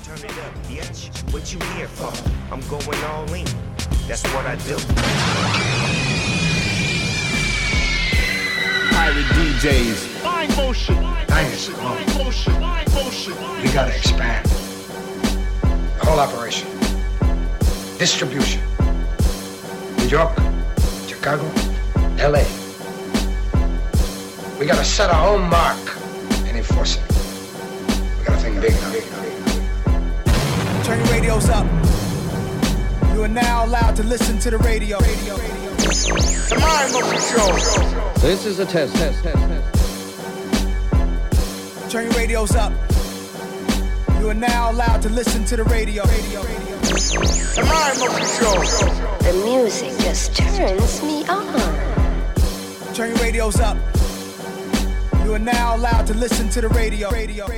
Turn it up, bitch. What you here for? I'm going all in. That's what I do. Pirate DJs. Fine motion. Nice. Fine motion. Fine motion. We gotta expand. The whole operation. Distribution. New York, Chicago, LA. We gotta set our own mark and enforce it. We gotta think big now. Turn your radios up. You are now allowed to listen to the radio. The Mind Motion Show. This is a test. Turn your radios up. You are now allowed to listen to the radio. The Mind Motion Show. The music just turns me on. Turn your radios up. You are now allowed to listen to the radio.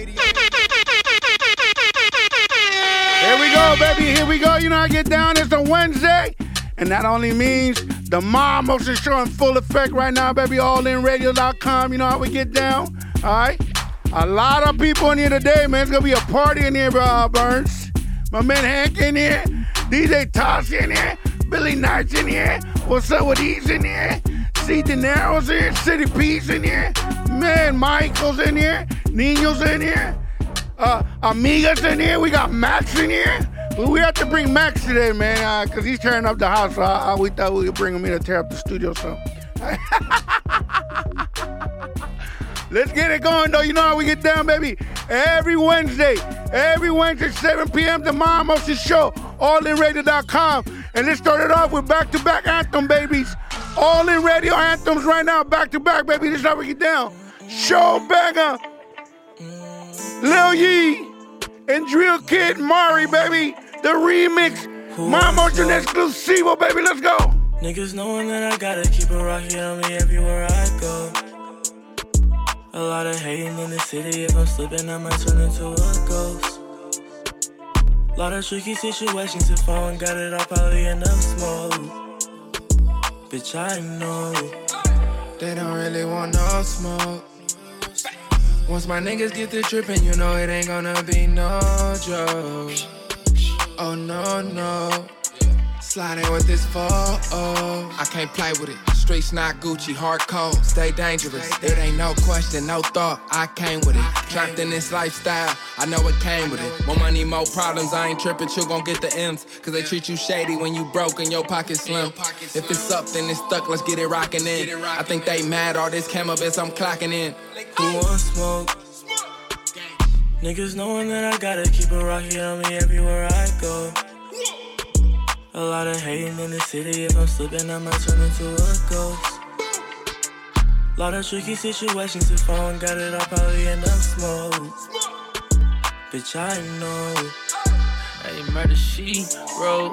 Here we go, baby. Here we go. You know, I get down. It's a Wednesday. And that only means the Mind Motion Show in full effect right now, baby. AllInRadio.com. You know how we get down. All right? A lot of people in here today, man. It's going to be a party in here, Burns. My man Hank in here. DJ Tosh in here. Billy Knight's in here. What's up with these in here? C. De Niro's in here. City Pete's in here. Man, Michael's in here. Nino's in here. Amiga's in here. We got Max in here. We have to bring Max today, man, because he's tearing up the house. So we thought we could bring him in to tear up the studio. So let's get it going, though. You know how we get down, baby. Every Wednesday, 7 p.m., the Mind Motion Show, AllInRadio.com. And let's start it off with back-to-back anthem, babies. All in radio anthems right now, back-to-back, baby. This is how we get down. Show Banger, Lil Yee, and Drill Kid Mari, baby. The remix, Mind Motion Exclusivo, baby. Let's go. Niggas knowing that I gotta keep it rocking on me everywhere I go. A lot of hating in the city. If I'm slipping, I might turn into a ghost. Lot of tricky situations. If I ain't got it, I'll probably end up smoke. Bitch, I know they don't really want no smoke. Once my niggas get to tripping, you know it ain't gonna be no joke. Oh no, no. Sliding with this fall, I can't play with it. Streets not Gucci, hardcore, stay dangerous. It ain't no question, no thought, I came with it. Trapped in this lifestyle, I know it came with it. More money, more problems, I ain't tripping, you gon' get the M's. Cause they treat you shady when you broke and your pocket slim. If it's up, then it's stuck, let's get it rockin' in. I think they mad, all this cannabis, I'm clocking in. Who wants smoke? Niggas knowing that I gotta keep it rocking on me everywhere I go. A lot of hating in the city. If I'm slipping, I might turn into a ghost. Lot of tricky situations. If I ain't got it, I'll probably end up smoke. Bitch, I know. Hey, murder she wrote.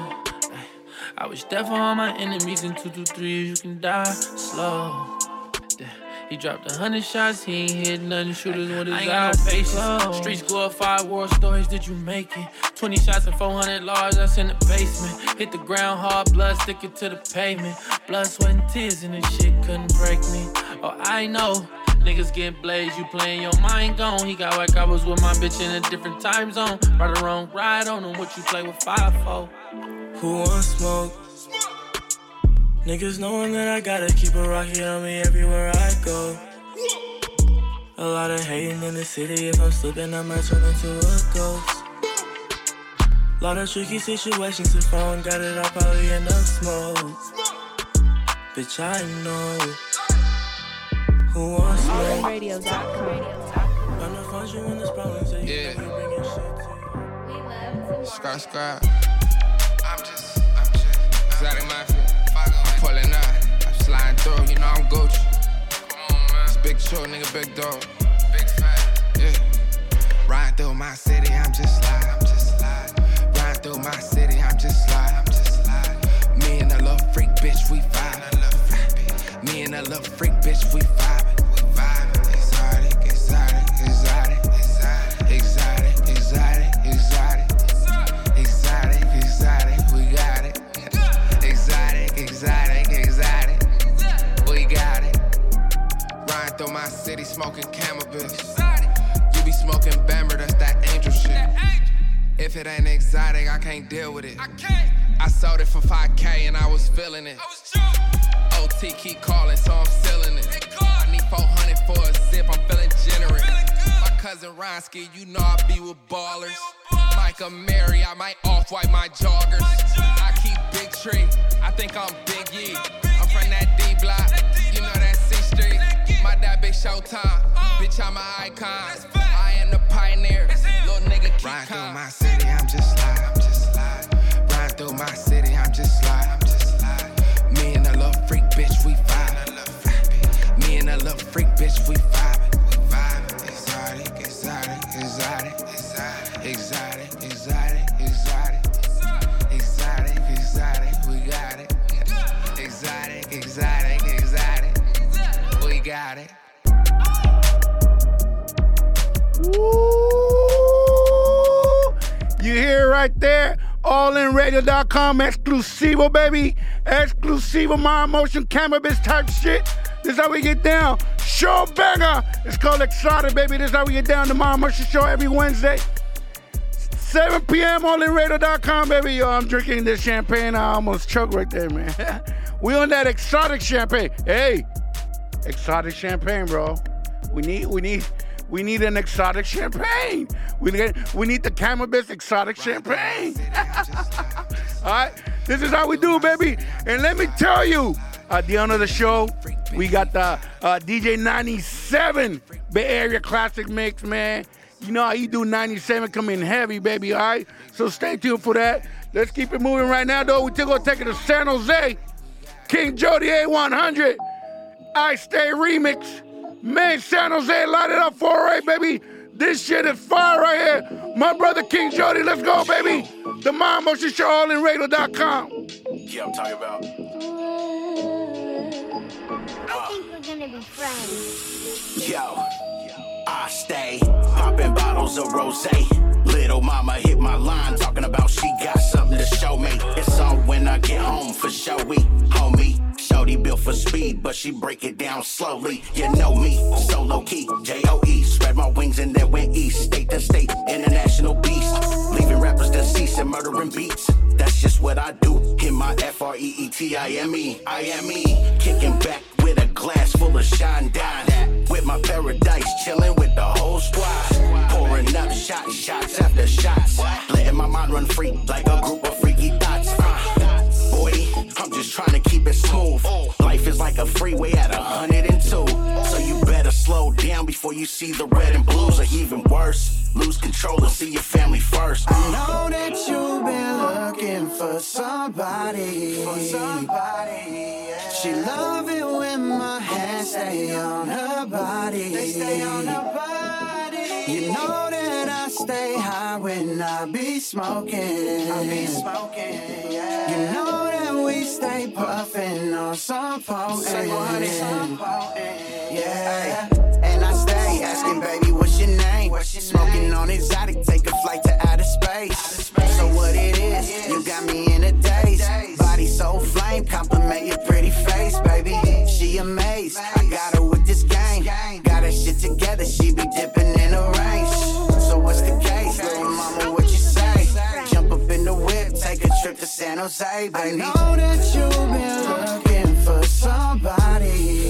I wish death for all my enemies. In 2, 2, 3, you can die slow. He dropped 100 shots, he ain't hit nothing. Shooters with his eyes closed. Streets glorified war stories, did you make it? 20 shots and 400 large, that's in the basement. Hit the ground hard, blood sticking to the pavement. Blood, sweat, and tears, and this shit couldn't break me. Oh, I know. Niggas getting blazed, you playing your mind gone. He got like I was with my bitch in a different time zone. Right or wrong, ride on him, what you play with 5-4. Who wants smoke? Niggas knowing that I gotta keep it rocking on me everywhere I go. A lot of hating in the city. If I'm slipping, I might turn into a ghost. Lot of tricky situations. If I ain't got it, I'll probably end up smoke. Bitch, I know. Who wants smoke? AllInRadio.com. Gonna find you when there's problems. So you Yeah. be bringing shit to. Scrap. I'm just exotic mafia. Pulling up, I'm sliding through, you know I'm Gucci. Come on, man. It's big show, nigga, big dog. Big fat, yeah. Riding through my city, I'm just sliding. Riding through my city, I'm just sliding. Me and a little freak bitch, we vibing. Me and a little freak bitch, we vibing. Exotic, exotic, exotic. Exotic, exotic, exotic. Exotic, exotic, we got it. Exotic, exotic, exotic. We got it. Riding through my city smoking cannabis. You be smoking Bammer, that's that angel shit. If it ain't exotic, I can't deal with it. I sold it for 5K and I was feeling it. OT keep calling, so I'm sealing it. I need 400 for a zip, I'm feeling generous. My cousin Ronsky, you know I be with ballers. Micah Mary, I might off-white my joggers. I keep big tree, I think I'm Big Yee. I'm from that D block, you know that C Street. My dad big Showtime, bitch I'm an icon. I am the pioneer, little nigga keep Ride through my city, I'm just slide. Ride through my city, I'm just slide. Me and a little freak bitch, we vibe. Me and a little freak bitch, we vibe. Exotic, exotic, exotic, exotic, exotic, exotic, exotic, exotic, we got it. Exotic, exotic, exotic, we got it. Woo! You hear it right there? AllInRadio.com, exclusivo, baby. Exclusivo, my emotion, cannabis type shit. This is how we get down. Show banger. It's called Exotic, baby. This is how we get down. The My Emotion Show every Wednesday. 7 p.m. AllInRadio.com, baby. Yo, I'm drinking this champagne. I almost choked right there, man. We on that exotic champagne. Hey, exotic champagne, bro. We need an exotic champagne. We need the cannabis exotic champagne. All right, this is how we do, baby. And let me tell you, at the end of the show, we got the DJ 97 Bay Area Classic Mix, man. You know how you do 97 coming heavy, baby, all right? So stay tuned for that. Let's keep it moving right now, though. We're going to take it to San Jose. King Jody A100. I Stay remix. Man, San Jose, light it up for right, baby. This shit is fire right here. My brother King Jody, let's go, baby. The My Emotion Show, AllInRadio.com. Yeah, I'm talking about. I think we're gonna be friends. Yo, I stay popping bottles of rosé. Little mama hit my line, talking about she got something to show me. It's on when I get home for show we, homie. Shorty built for speed, but she break it down slowly. You know me, so low key, J-O-E. Spread my wings and then went east, state to state, international beast. Leaving rappers deceased and murdering beats. That's just what I do. In my F-R-E-E-T-I-M-E. I am E. Kicking back with a glass full of shine down. With my paradise, chilling with the whole squad. Pouring up shots after shots. Letting my mind run free like a group of freaky thoughts. Boy, I'm just trying to keep it smooth. Life is like a freeway at 102. So you better slow down before you see the red and blues. Or even worse, lose control and see your family first. I know that you've been looking for somebody. Yeah. She love it when my hands stay on her body. They stay on her body. You know that I stay high when I be smoking. Yeah. You know that we stay puffing on some potent. Yeah. And I stay asking, baby, what's your name? Smoking on exotic, take a flight to outer space. So what it is, you got me in a daze. Body so flame, compliment your pretty face, baby. She amazed, I got her with this game. Got her shit together, she be dipping in the range. So what's the case, little mama, what you say? Jump up in the whip, take a trip to San Jose, baby. I know that you've been looking for somebody.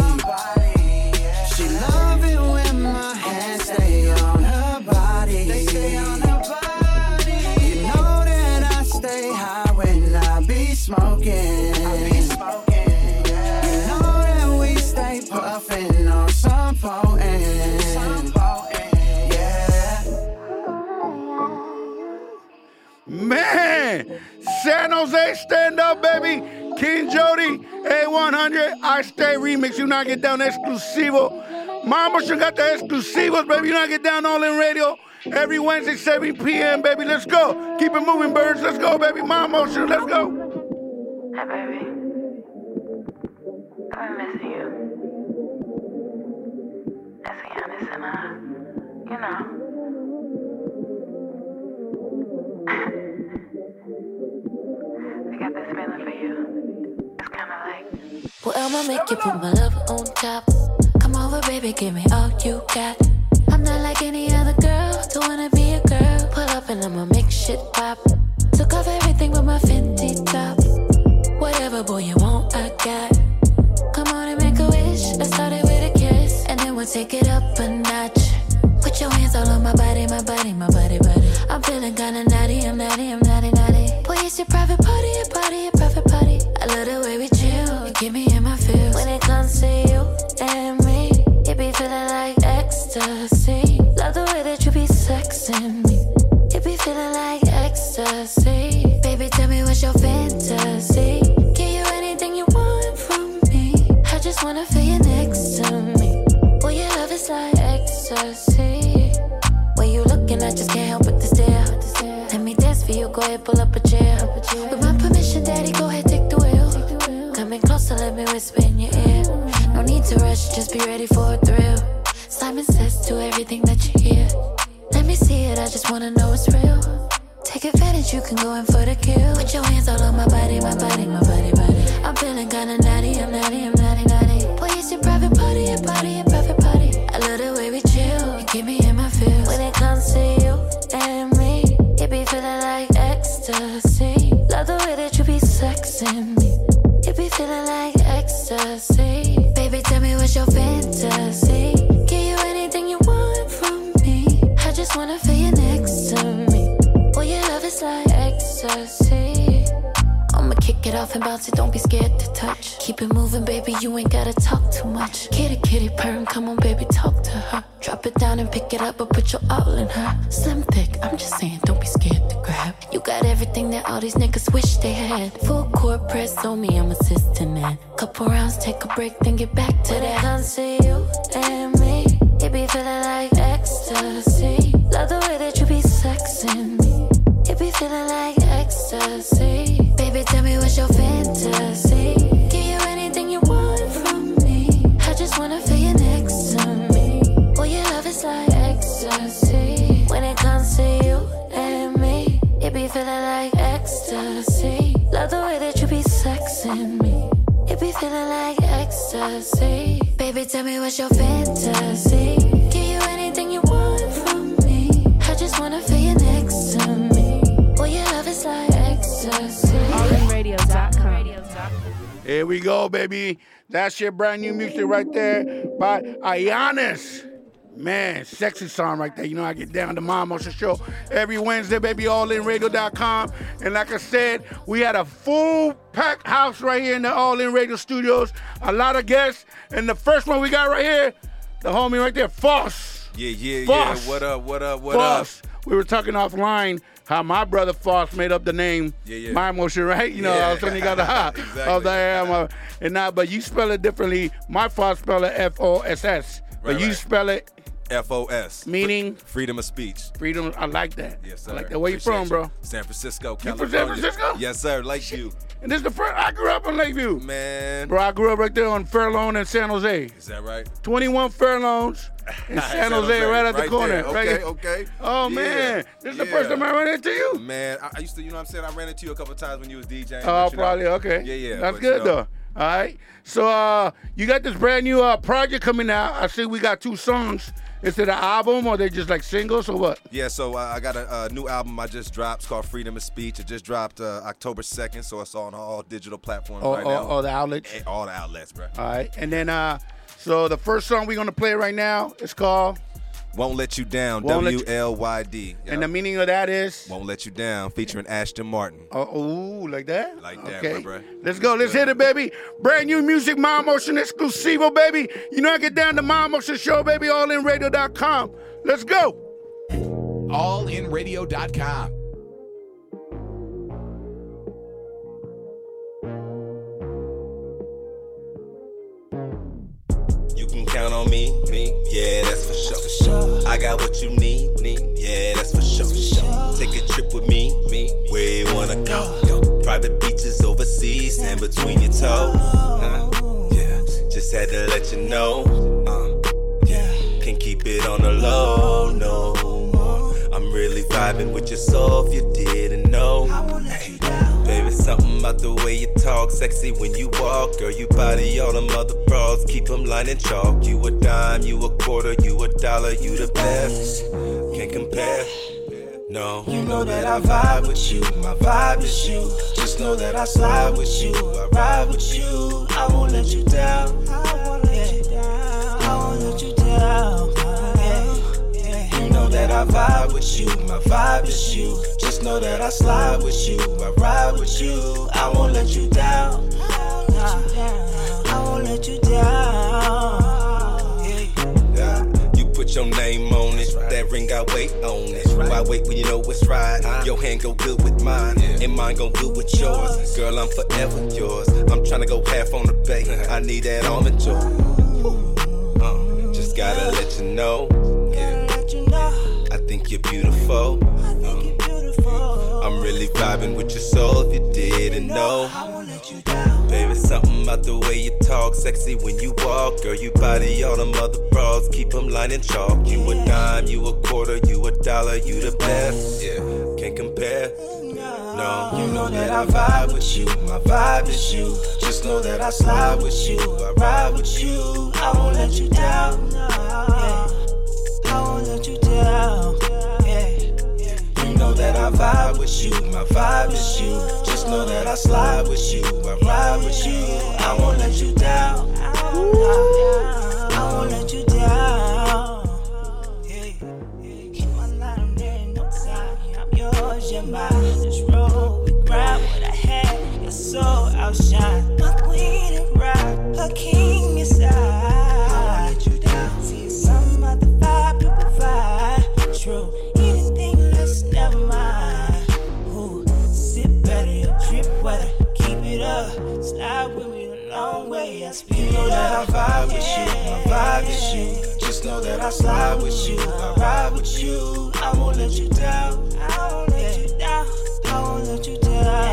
She love it when my hands stay on her body. They stay on her body. You know that I stay high when I be smoking. Yeah. You know that we stay puffing on some potent. Yeah. Man, San Jose, stand up, baby. King Jody, A100, I Stay remix. You not get down exclusivo. My Emotion got the exclusivos, baby. You not get down All In Radio every Wednesday, 7 p.m., baby. Let's go. Keep it moving, birds. Let's go, baby. My Emotion, let's go. Hey, baby. I've been missing you. Let's be honest and, you know. I got this feeling for you. It's kind of like. Well, I'ma make you put my love on top. Come over, baby, give me all you got. I'm not like any other girl, don't wanna be a girl. Pull up and I'ma make shit pop. Took off everything but my Fenty top. Whatever, boy, you want, I got. Come on and make a wish. Let's start it with a kiss, and then we'll take it up a notch. Put your hands all on my body, my body, my body, body. I'm feeling kinda naughty, I'm naughty, I'm naughty, naughty. Boy, it's your private party, your party, your private party. I love the way we chill, you get me in my feels. When it comes to you and me, it be feeling like ecstasy. Love the way that you be sexing me. It be feeling like ecstasy. Baby, tell me what's your fantasy. Give you anything you want from me. I just wanna feel you next to me. Boy, your love is like ecstasy. When you looking, I just can't help but to stare. Let me dance for you, go ahead, pull up a chair. With my permission, daddy, go ahead, take the wheel. Coming closer, let me whisper in your ear. No need to rush, just be ready for a thrill. Simon says to everything that you hear. Let me see it, I just wanna know it's real. Take advantage, you can go in for the kill. Put your hands all on my body, my body, my body, body. I'm feeling kinda naughty, I'm naughty, I'm naughty, naughty. Boy, it's your private party, your party, your private party. I love the way we chill, you get me in my feels. When it comes to you and me, it be feeling like ecstasy. Love the way that you be sexing me. It be feeling like ecstasy. Baby, tell me what's your fantasy. Give you anything you want from me. I just wanna feel you next to me. Boy, your love is like ecstasy. I'ma kick it off and bounce it, don't be scared to touch. Keep it moving, baby, you ain't gotta talk too much. Kitty, kitty, purring, come on, baby, talk to her. Drop it down and pick it up, but put your all in her. Slim, thick, I'm just saying, don't be scared to grab. You got everything that all these niggas wish they had. Full court press on me, I'm assisting that. Couple rounds, take a break, then get back to that. I see you and me, it be feeling like ecstasy. Love the way that you be sexing me. It be feeling like ecstasy. Baby, tell me what's your fantasy. Give you anything you want from me. I just wanna feel you next to me. Boy, your love is like ecstasy. When it comes to you and me, it be feeling like ecstasy. Love the way that you be sexing me. It be feeling like ecstasy. Baby, tell me what's your fantasy. Give you anything you want from me. I just wanna feel you next to me. Boy, your love is like ecstasy. AllInRadio.com. Here we go, baby. That's your brand new music right there by Ayanis. Man, sexy song right there. You know, I get down to Mom Motion Show every Wednesday, baby, AllInRadio.com. And like I said, we had a full packed house right here in the All In Radio studios. A lot of guests. And the first one we got right here, the homie right there, Foss. Yeah. Foss. What up? Foss. We were talking offline how my brother Foss made up the name My Motion, right? You know, all of a sudden he got the hot. Exactly. But you spell it differently. My Foss spell it F-O-S-S. But you spell it F-O-S. Meaning? Freedom of speech. Freedom, I like that. Yes, sir. I like that. Where you from, bro? San Francisco, You California. from San Francisco? Yes, sir. Lakeview. And this is the first, I grew up in Lakeview. Man. Bro, I grew up right there on Fairlawn and San Jose. Is that right? 21 Fairlawns in San Jose, right at the corner. Okay. Oh, man. This is the first time I ran into you? Man, I used to, you know what I'm saying? I ran into you a couple of times when you was DJing. Oh, probably, okay. Yeah. That's good, though. All right. So, you got this brand new project coming out. I see we got 2 songs. Is it an album or they just like singles or what? Yeah, so I got a new album I just dropped. It's called Freedom of Speech. It just dropped October 2nd, so it's on all digital platforms right now. All the outlets? All the outlets, bro. All right. And then, so the first song we're going to play right now is called? Won't Let You Down, W-L-Y-D. Yep. And the meaning of that is? Won't Let You Down, featuring Ashton Martin. Oh, like that? Like that, okay. bro. Let's go. Let's hit it, baby. Brand new music, Mom Motion exclusivo, baby. You know I get down to Mom Motion Show, baby, AllInRadio.com. Let's go. AllInRadio.com. You can count on me, yeah, that's for sure. I got what you need, yeah, that's for sure. Take a trip with me, where you wanna go. Private beaches overseas and between your toes. Yeah, just had to let you know. Yeah, can't keep it on the low no more. I'm really vibing with your soul if you didn't know. Hey, baby, something about the way you talk, sexy when you walk. Girl, you body all them other bras, keep them lining chalk. You a dime, you a quarter, you a dollar, you the best. Can't compare. No, you know that I vibe with you, my vibe is you. Just know that I slide with you, I ride with you. I won't let you down, I won't let you down, I won't let you down. You know that I vibe with you, my vibe is you. Just know that I slide with you, I ride with you. I won't let you down, I won't let you down. You put your name on it, that ring got weight on it. Why wait when you know it's right? Your hand go good with mine, and mine go good with yours. Girl, I'm forever yours. I'm tryna go half on the bay. I need that almond joy. Just gotta let you know. I think you're beautiful. I'm really vibing with your soul if you didn't know. Baby, something about the way you talk, sexy when you walk. Girl, you body all them other bras, keep them lining chalk. You a dime, you a quarter, you a dollar, you the best. Yeah, can't compare. No, you know that I vibe with you, my vibe is you. Just know that I slide with you, I ride with you. I won't let you down, yeah. I won't let you down, yeah. You know that I vibe with you, my vibe is you. Just know that I slide with you, I ride with you. I won't let you down, I won't let you down. Keep my line, I'm there in no time. I'm yours, you're mine. Just roll, we grab what I had. Your soul outshine. My queen and rock, her king inside. I won't let you down. See something about the vibe you provide. True, anything less, never mind. Ooh, sit better, your drip weather. Keep it up, slide with me a long way. I speak. You know that I vibe with you, my vibe is you. Just know that I slide with you, I ride with you. I won't let you down, I won't let you down, I won't let you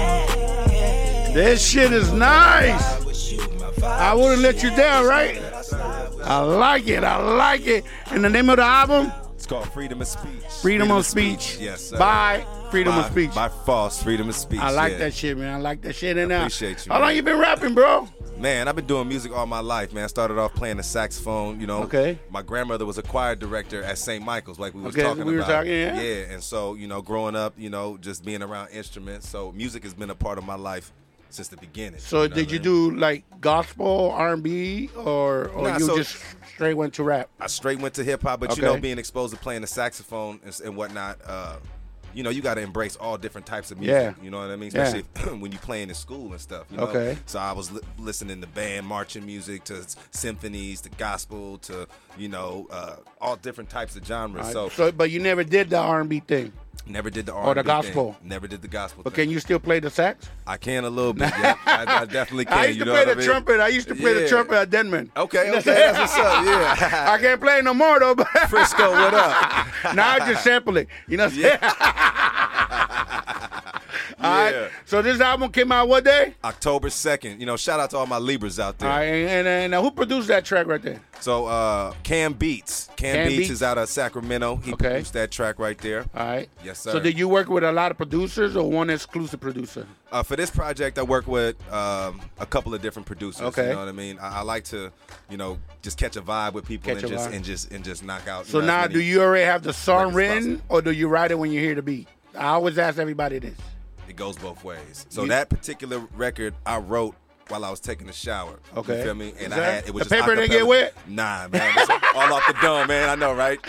down. This shit is nice. I wouldn't let you down, right? I like it, I like it. And the name of the album? It's called Freedom of Speech. Freedom of Speech. Yes, sir. By Freedom of Speech. By False Freedom of Speech. I like that shit, man. I like that shit. And appreciate you. How long you been rapping, bro? Man, I've been doing music all my life, man. I started off playing the saxophone, you know. Okay. My grandmother was a choir director at St. Michael's, like we was talking about. Yeah, and so, you know, growing up, you know, just being around instruments. So music has been a part of my life since the beginning. So you know did you do like gospel, R&B, or just straight went to rap? I straight went to hip hop, but you know, being exposed to playing the saxophone and whatnot, you know, you got to embrace all different types of music. You know what I mean? Especially when you playing in school and stuff. You know? So I was listening to band marching music, to symphonies, to gospel, to, you know, all different types of genres. Right. So, but you never did the R&B thing? Never did the R&B or the gospel thing. Never did the gospel but thing. Can you still play the sax? I can a little bit. Yeah, I definitely can. I used to play the trumpet. I used to play the trumpet at Denman. Okay, that's what's up. Yeah, I can't play no more though. But Frisco, what up? Now I just sample it. You know what I'm saying? All right. So this album came out what day? October 2nd. You know, shout out to all my Libras out there. All right, and who produced that track right there? So Cam Beats. Cam Beats is out of Sacramento. He produced that track right there. All right. Yes, sir. So did you work with a lot of producers or one exclusive producer? For this project, I work with a couple of different producers. Okay. You know what I mean? I like to, you know, just catch a vibe with people and just knock out. So now, do you already have the song written, or do you write it when you hear the beat? I always ask everybody this. It goes both ways. So that particular record I wrote while I was taking a shower. Okay. You feel me? And it was the paper didn't get wet? Nah, man. All off the dome, man. I know, right?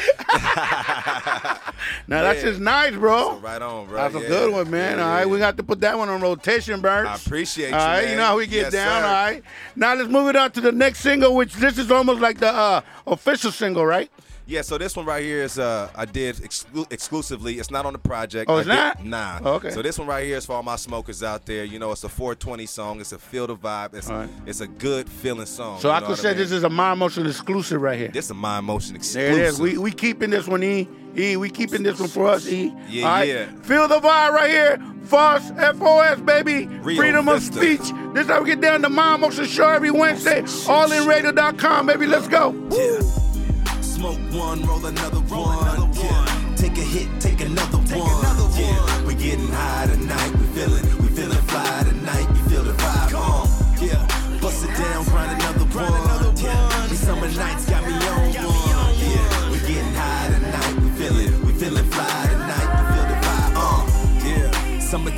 Now that's just nice, bro. So right on, bro. That's a good one, man. All right, we got to put that one on rotation, Burns. I appreciate you, all right, man. You know how we get down, sir. all right? Now let's move it on to the next single, which this is almost like the official single, right? Yeah, so this one right here is I did exclusively. It's not on the project. Oh, it's not? Nah. Oh, okay. So this one right here is for all my smokers out there. You know, it's a 420 song. It's a feel the vibe. It's a good feeling song. So I could say this is a Mind Motion exclusive right here. This is a Mind Motion exclusive. There it is. We keeping this one, E. We keeping this one for us, E. Yeah, all right? yeah. Feel the vibe right here. FOS, F-O-S, baby. Rio Freedom Vista. of speech. This is how we get down to Mind Motion Show every Wednesday. AllInRadio.com, baby. Let's go. Yeah. Smoke one, roll another one. Yeah. Take a hit, take another one. Yeah. We getting high tonight. We feeling fly tonight. You feel the vibe. Yeah. Bust it down, grind another one. Yeah. These summer nights got me on one. Yeah. We getting high tonight. We feeling fly tonight. You feel the vibe.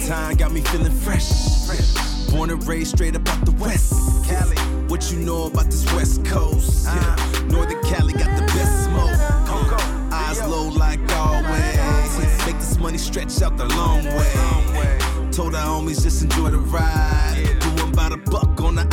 Summertime got me feeling fresh. Born and raised straight up out the West. Cali. What you know about this West Coast? Northern Cali got the best smoke. Eyes low like always. Make this money stretch out the long way. Told our homies just enjoy the ride. Doing about $1 on the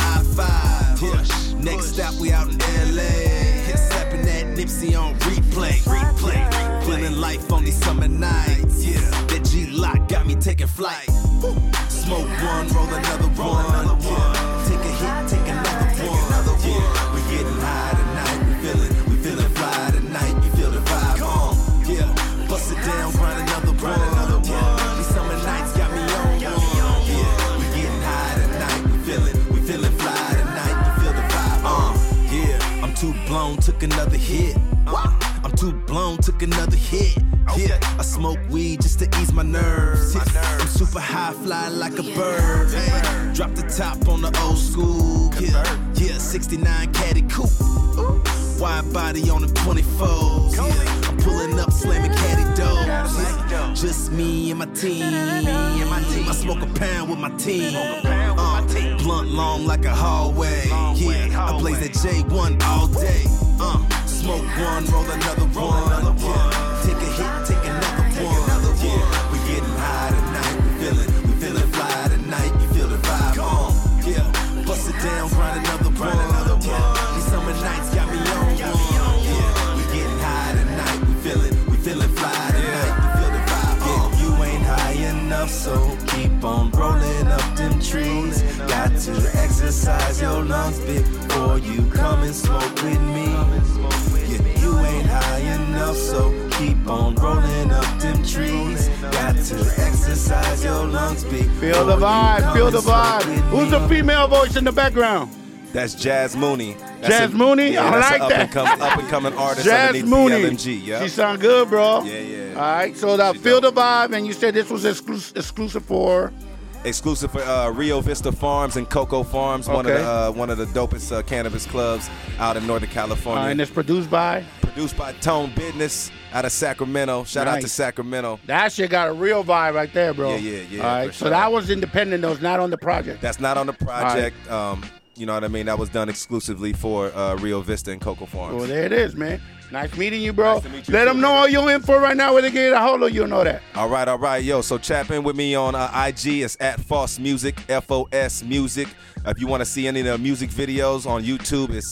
I-5. Next stop we out in LA. Slapping that Nipsey on replay. Feeling life on these summer nights. That G-Lock got me taking flight. Smoke one, roll another one. Take a hit, take another one. We getting high tonight. We feeling fly tonight. You feel the vibe on. Bust it down, grind another one. These summer nights got me on. We getting high tonight. We feeling fly tonight. You feel the vibe on. I'm too blown, took another hit. I'm too blown, took another hit. I smoke weed just to ease my nerves. I'm super high, fly like a bird. Drop the top on the old school. 69 caddy coupe. Wide body on the 24s. I'm pulling up, slamming caddy doors. Just me and my team. I smoke a pound with my team. Blunt long like a hallway. I blaze that J1 all day. Smoke one, roll another one. Take a hit, take another one. We getting high tonight. We feeling fly tonight. You feel the vibe on. Bust it down, grind another one. These summer nights got me on. We getting high tonight. We feeling fly tonight. You feel the vibe on. You ain't high enough, so keep on rolling up them trees. Got to exercise your lungs before you come and smoke with me. You ain't high enough, so keep on rolling up them trees. Got to exercise your lungs before Feel the vibe, feel the vibe. Who's the female voice in the background? That's Jazz Mooney. Jazz Mooney? I like that. Up and coming artist Jazz underneath Mooney. the LMG. Yep. She sound good, bro. Yeah. All right, so feel the vibe, and you said this was exclusive for... Exclusive for Rio Vista Farms and Coco Farms, one of the dopest cannabis clubs out in Northern California. And it's produced by? Produced by Tone Business out of Sacramento. Shout out to Sacramento. That shit got a real vibe right there, bro. Yeah. All right, so that was independent, though. It's not on the project. That's not on the project. You know what I mean? That was done exclusively for Rio Vista and Coco Farms. Well, there it is, man. Nice meeting you, bro. Nice to meet you. Let them know all your info right now where they get a hold of you. Know that. All right. Yo, so tap in with me on IG. It's at Foss Music, FOS Music. If you want to see any of the music videos on YouTube, it's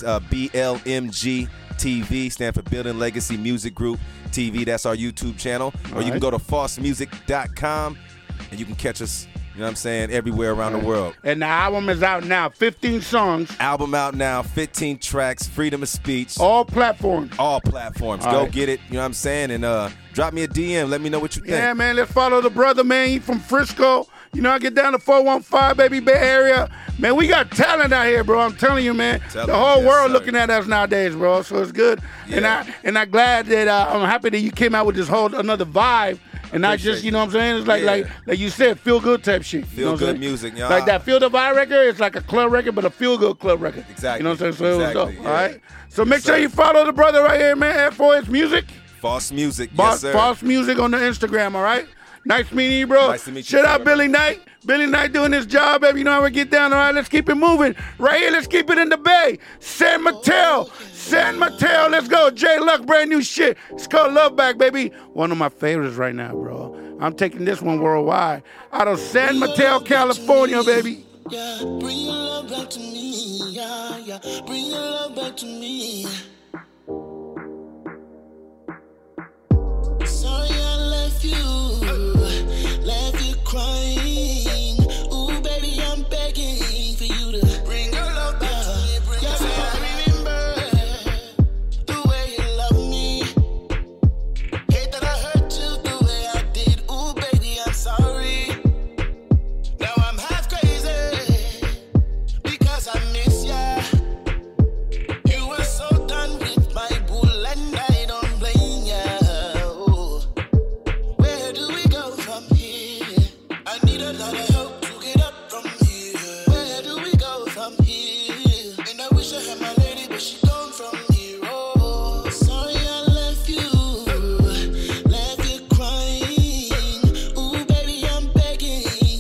BLMG TV, stand for Building Legacy Music Group TV. That's our YouTube channel. Or you can go to fossmusic.com and you can catch us, you know what I'm saying, everywhere around the world. And the album is out now, 15 songs. Album out now, 15 tracks, freedom of speech. All platforms. All platforms. Go get it, you know what I'm saying? And drop me a DM. Let me know what you think. Yeah, man, let's follow the brother, man. He from Frisco. You know, I get down to 415, baby, Bay Area. Man, we got talent out here, bro. I'm telling you, man. The whole world looking at us nowadays, bro. So it's good. Yeah. And I'm glad that I'm happy that you came out with this whole another vibe. And not just, you know what I'm saying? It's like you said, feel good type shit. Feel good music, y'all. Like that Feel the Vibe record, it's like a club record, but a feel good club record. Exactly. You know what I'm saying? So exactly. it was dope. All right. So make sure you follow the brother right here, man, FOS Music. Foss Music, yes, sir. Foss Music on the Instagram, all right? Nice meeting you, bro. Nice to meet you. Shout out Billy Knight. Billy Knight doing his job, baby. You know how we get down, all right? Let's keep it moving. Right here, let's keep it in the Bay. San Mateo. Let's go. J Luck, brand new shit. It's called Love Back, baby. One of my favorites right now, bro. I'm taking this one worldwide. Out of San Mateo, California, baby. Yeah, bring your love back to me. Yeah. Bring your love back to me. Sorry I left you crying. Ooh, baby, I'm begging for you to bring your love back to me. I remember the way you love me. Hate that I hurt you the way I did. Ooh, baby, I'm sorry. Now I'm half crazy because I miss ya. You were so done with my bull and I don't blame ya. Where do we go from here? I need a lot of help to get up from here. Where do we go from here? And I wish I had my lady, but she gone from here. Oh, sorry I left you crying. Ooh, baby, I'm begging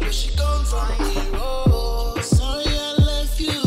where she come from. Oh, sorry I left you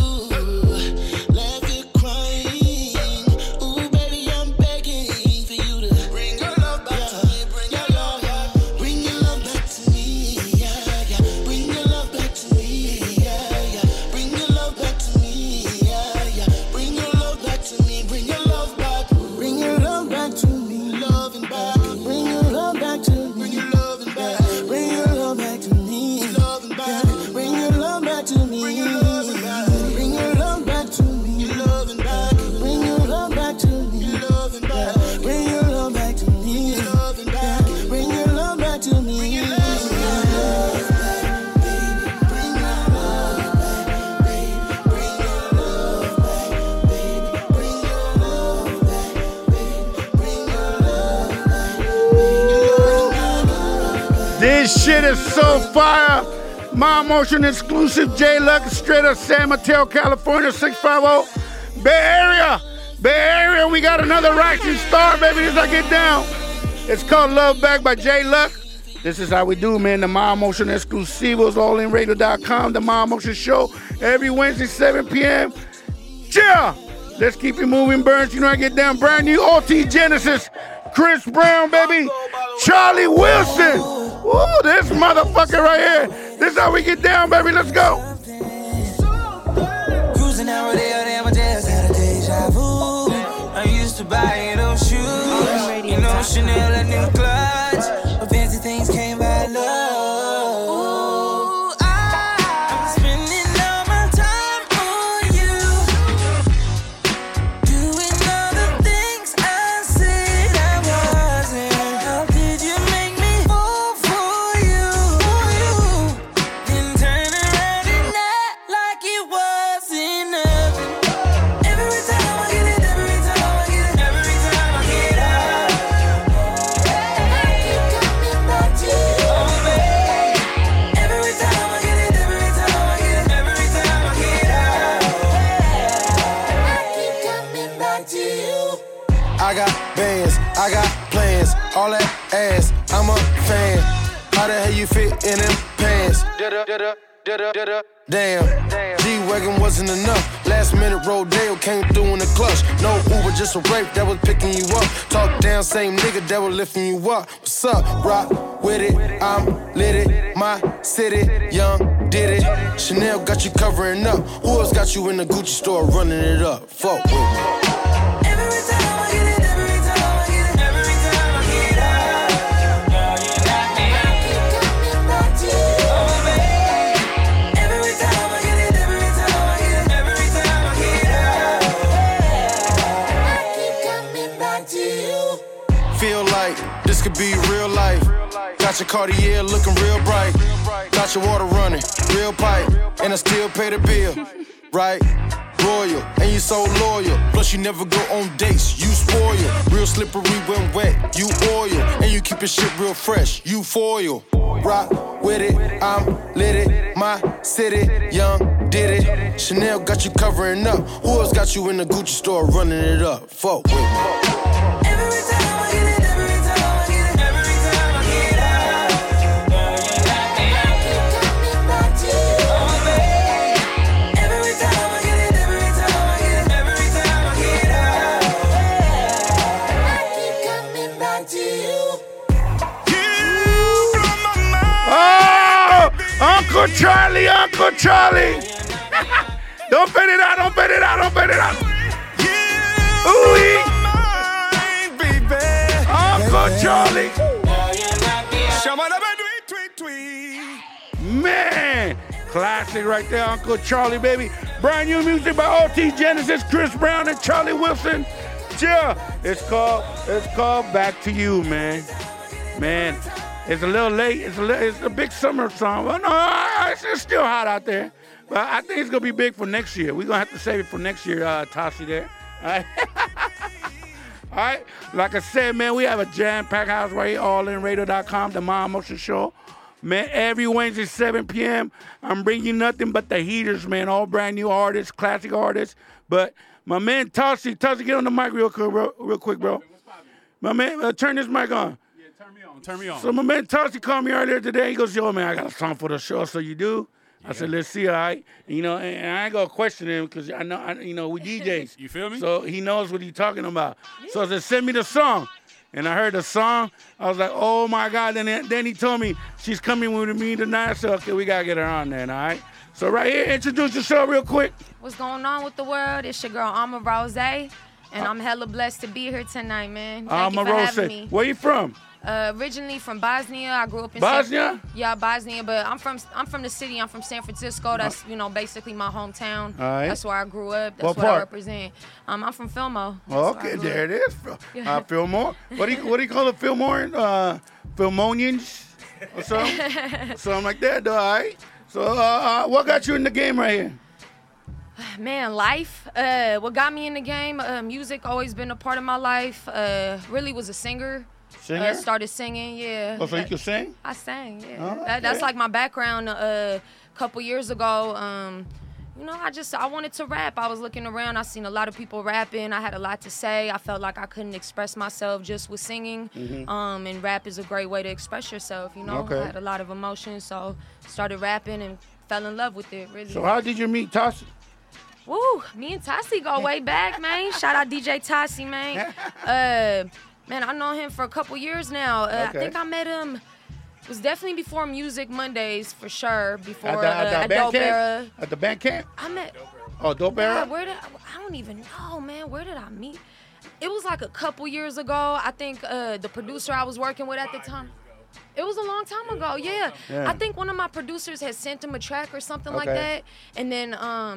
crying. Ooh, baby, I'm begging for you to bring your love back to me. Bring your love back. Bring your love back to me. Yeah, yeah. Bring your love back to me. Yeah, yeah. Bring your love back to me. Yeah, yeah. Bring your love back to me. Bring your love back. Bring your love back to me. Loving back. Bring your love back to me. Bring your loving back. Bring your love back to me. Loving back. Bring your love back to me. Bring your loving back. Bring your love back to me. Loving back. Bring your love back to me. Loving back. Bring your love back to me. Loving back. Bring your love back to me. Bring your love back, baby. Bring your love back, baby. Bring your love back, baby. Bring your love back, baby. Bring your love back. This shit is so fire. My Emotion exclusive, J Luck, straight up San Mateo, California, 650. Bay Area. Bay Area, we got another rising star, baby, as I get down. It's called Love Back by J Luck. This is how we do, man. The My Emotion exclusivos, allinradio.com, the My Emotion show, every Wednesday, 7 p.m. Yeah. Let's keep it moving, Burns. You know I get down. Brand new OT Genesis. Chris Brown, baby. Charlie Wilson. Ooh, this motherfucker right here. This is how we get down, baby. Let's go. Cruising down Rodeo, damn, I just had a deja vu. I used to buy those shoes. You know, Chanel and new clutch. But fancy things came by love. Ooh, I'm spending all my time on you. Doing all the things I said I wasn't. How did you make me fall for you? Then turn around and act like it wasn't nothing. Every time I get it, every time I get it, every time I get out, I keep coming back to you. Oh, babe. Every time I get it, every time I get it, every time I get out, I keep coming back to you. I got bands, I got plans, all that ass, I'm a fan. How the hell you fit in them pants? Damn, G-Wagon wasn't enough. Last minute Rodeo came through in the clutch. No Uber, just a rape that was picking you up. Talk down, same nigga that was lifting you up. What's up? Rock with it, I'm lit it. My city, young, did it. Chanel got you covering up. Who else got you in the Gucci store running it up? Fuck with me. Every time I get it, every time I get it, every time I get out, girl, you got me. I keep coming back to you. Oh, babe. Every time I get it, every time I get it, every time I get out, I keep coming back to you. Feel like this could be real life. Got your Cartier looking real bright. Got your water running, real pipe. And I still pay the bill, right? Royal, and you so loyal. Plus you never go on dates, you spoil. Real slippery when wet, you oil. And you keep your shit real fresh, you foil. Rock with it, I'm lit it. My city, young, did it. Chanel got you covering up. Who else got you in the Gucci store running it up? Fuck with me. Every time I get it, every time I get it, every time I get out, girl, you got me. I keep coming back to you. Oh, babe. Every time I get it, every time I get it, every time I get out, I keep coming back to you. Oh, Uncle Charlie, Uncle Charlie. Don't fade it out, don't fade it out, don't fade it out. Ooh-wee. Uncle Charlie. Man, classic right there, Uncle Charlie, baby. Brand new music by OT Genesis, Chris Brown, and Charlie Wilson. Yeah, it's called Back to You, man. Man, it's a little late. It's a big summer song. Well, no, it's still hot out there. But I think it's gonna be big for next year. We're gonna have to save it for next year, Tassi there. All right. All right. Like I said, man, we have a jam-packed house right here, allinradio.com, the My Emotion show. Man, every Wednesday, 7 p.m., I'm bringing you nothing but the heaters, man. All brand new artists, classic artists. But my man Tassi, get on the mic real quick, bro. My man, turn this mic on. Yeah, turn me on. Turn me on. So my man Tassi called me earlier today. He goes, yo, man, I got a song for the show. So you do? I said, let's see, all right. And I ain't going to question him because I know, we DJs. You feel me? So he knows what he's talking about. So I said, send me the song. And I heard the song. I was like, oh, my God. And then he told me she's coming with me tonight. So, okay, we got to get her on then, all right? So right here, introduce yourself real quick. What's going on with the world? It's your girl, Alma Rose. And I'm hella blessed to be here tonight, man. Thank you for having me. Where you from? Originally from Bosnia. I grew up in Bosnia? Yeah, Bosnia, but I'm from the city. I'm from San Francisco. That's basically my hometown. All right. That's where I grew up. That's what I represent. I'm from Fillmore. Okay, there it is. Fillmore. What do you call it? Fillmore? Philmonians or something? Something like that, though. All right. So what got you in the game right here? Man, life. What got me in the game? Music always been a part of my life. Really was a singer. Singer? Started singing, yeah. Oh, so you can sing? I sang, yeah. Oh, okay. That's like my background. A couple years ago, I wanted to rap. I was looking around. I seen a lot of people rapping. I had a lot to say. I felt like I couldn't express myself just with singing. Mm-hmm. And rap is a great way to express yourself, Okay. I had a lot of emotions, so started rapping and fell in love with it, really. So how did you meet Tassi? Woo, me and Tassi go way back, man. Shout out DJ Tassi, man. Man, I know him for a couple years now. Okay. I think I met him, it was definitely before Music Mondays, for sure. Before at Dope Era. At the band camp? I met... Oh, Dope Era? I don't even know, man. Where did I meet? It was like a couple years ago. I think the producer I was working with at the time... It was a long time ago, yeah. I think one of my producers had sent him a track or something like that. And then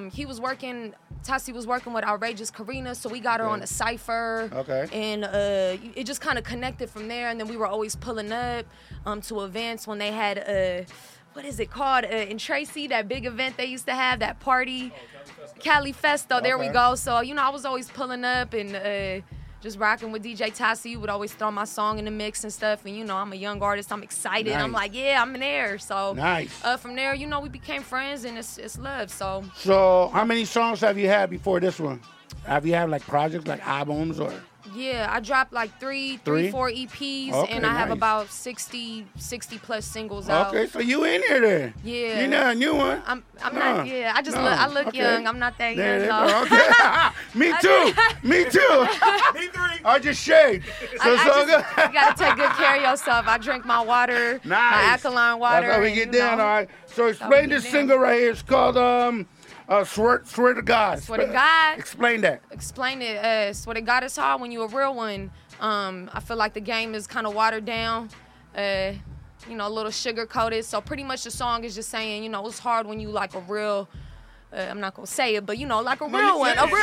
Tassi was working with Outrageous Karina, so we got her on a cypher. Okay. And it just kind of connected from there. And then we were always pulling up to events when they had, what is it called? In Tracy, that big event they used to have, that party. Cali Festo, there we go. So, I was always pulling up and... just rocking with DJ Tassi. You would always throw my song in the mix and stuff. And, I'm a young artist. I'm excited. Nice. I'm like, yeah, I'm in there. So nice. From there, we became friends, and it's love. So how many songs have you had before this one? Have you had, like, projects, like albums or? Yeah, I dropped like three, 4 EPs, and I have about 60 plus singles out. Okay, so you in here then? Yeah. You're not a new one? I'm not, yeah. I look young. I'm not that young, though. Okay. Me too. Me too. Me three. I just shaved. So you got to take good care of yourself. I drink my water, my alkaline water. That's how we get down, all right? So explain this single right here. It's called... Swear to God. Swear to God. Explain that. Explain it. Swear to God, it's hard when you're a real one. I feel like the game is kind of watered down, a little sugar coated. So pretty much the song is just saying, it's hard when you like a real. I'm not gonna say it, but like a real one, a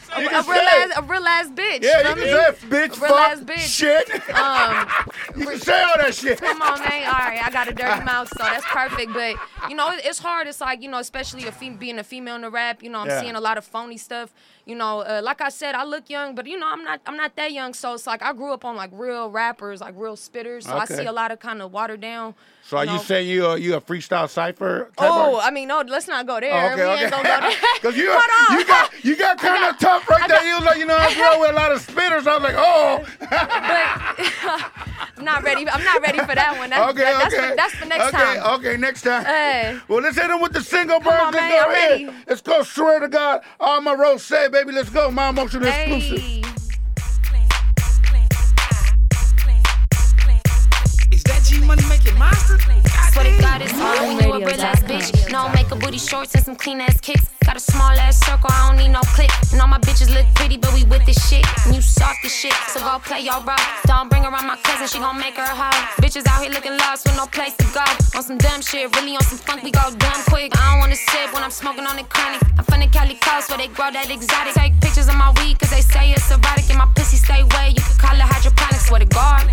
real ass bitch. Yeah, you can say bitch, a real ass bitch. Shit. You can say all that shit. Come on, man. All right, I got a dirty mouth, so that's perfect. But it's hard. It's like especially being a female in the rap. I'm seeing a lot of phony stuff. Like I said, I look young, but I'm not that young. So it's like I grew up on like real rappers, like real spitters. So I see a lot of kind of watered down. So are you saying you a freestyle cipher? Oh, I mean, no, let's not go there. Oh, okay, we ain't gonna go there. Because you got kind of tough right there. You was like, I grew up with a lot of spitters. I was like, oh. But I'm not ready for that one. That's for next time. Okay, next time. Well, let's hit them with the single, bro. Come on, man, I'm ready. It's called Swear to God. Alma Rose, baby. Let's go. My emotional exclusive. Is that G-Money making monster? Swear to God, it's hard when you a real ass bitch. No makeup, booty shorts, and some clean ass kicks. Got a small ass circle, I don't need no clip. And all my bitches look pretty, but we with this shit. And you soft as shit, so go play your role. Don't bring around my cousin, she gon' make her a hoe. Bitches out here looking lost with no place to go. On some dumb shit, really on some funk, we go dumb quick. I don't wanna sip when I'm smoking on the chronic. I'm from the Cali coast where they grow that exotic. Take pictures of my weed, cause they say it's erotic. And my pussy stay wet, you can call it hydroponics. Swear to God.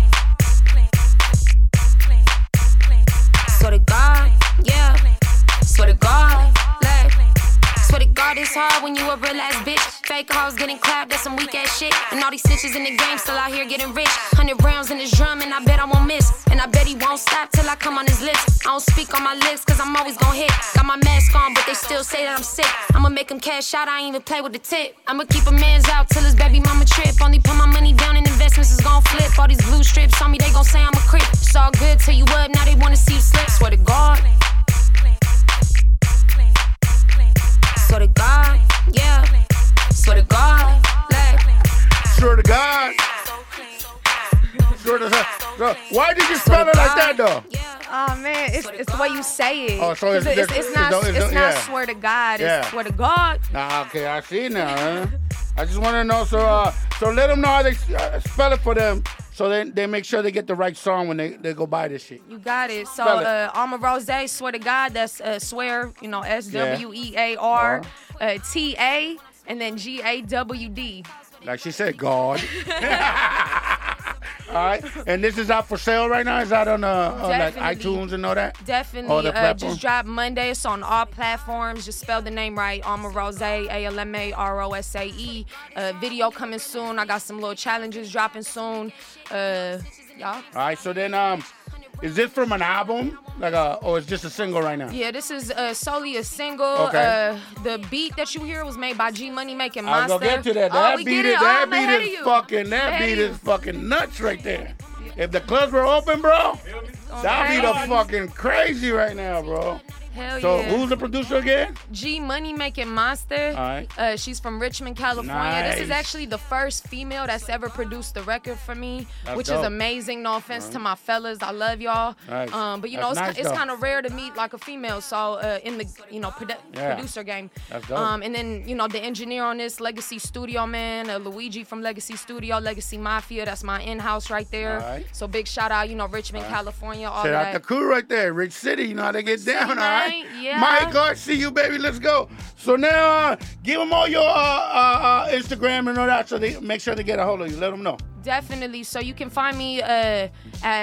Swear to God, yeah. Swear to God, like. Swear to God, it's it's hard when you a real ass bitch. Fake hoes getting clapped, that's some weak ass shit. And all these snitches in the game still out here getting rich. 100 rounds in his drum and I bet I won't miss. And I bet he won't stop till I come on his lips. I don't speak on my lips cause I'm always gon' hit. Got my mask on but they still say that I'm sick. I'ma make him cash out, I ain't even play with the tip. I'ma keep a man's out till his baby mama trip. Only put my money down in investments is gon' flip. All these blue strips on me, they gon' say I'm a crip. It's all good till you up, now they wanna see you slip. Swear to God. Swear to God, yeah. Swear to God, like. Swear to God. Swear to God. Why did you spell it like that though? Oh man, it's the way you say it. Oh, so it's not swear to God, it's swear to God. Nah, okay, I see now. Huh? I just want to know, so let them know how they spell it for them, so they make sure they get the right song when they go buy this shit. You got it. So Alma Rose, swear to God, that's swear, SWEAR, TA, and then GAWD. Like she said, God. All right, and this is out for sale right now. Is that on like iTunes and all that? Definitely. Just dropped Monday. It's on all platforms. Just spell the name right. Alma Rose, ALMAROSAE. Video coming soon. I got some little challenges dropping soon. Y'all. All right. So then, is this from an album, or it's just a single right now? Yeah, this is solely a single. Okay. The beat that you hear was made by G Money Making Monster. I'll go get to that. That beat is fucking nuts right there. If the clubs were open, bro, that'd be the fucking crazy right now, bro. Hell so yeah. who's the producer again? G Money Making Monster. All right. She's from Richmond, California. Nice. This is actually the first female that's ever produced the record for me, which is amazing. No offense to my fellas, I love y'all. Nice. But it's kind of rare to meet like a female. So in the producer game. That's dope. And then the engineer on this, Legacy Studio man, Luigi from Legacy Studio, Legacy Mafia. That's my in-house right there. All right. So big shout out, Richmond, California, all Shout of out that. the crew right there, Rich City. You know how they get down, all right? Yeah. My God, see you, baby. Let's go. So now, give them all your Instagram and all that, so they make sure they get a hold of you. Let them know. Definitely. So you can find me at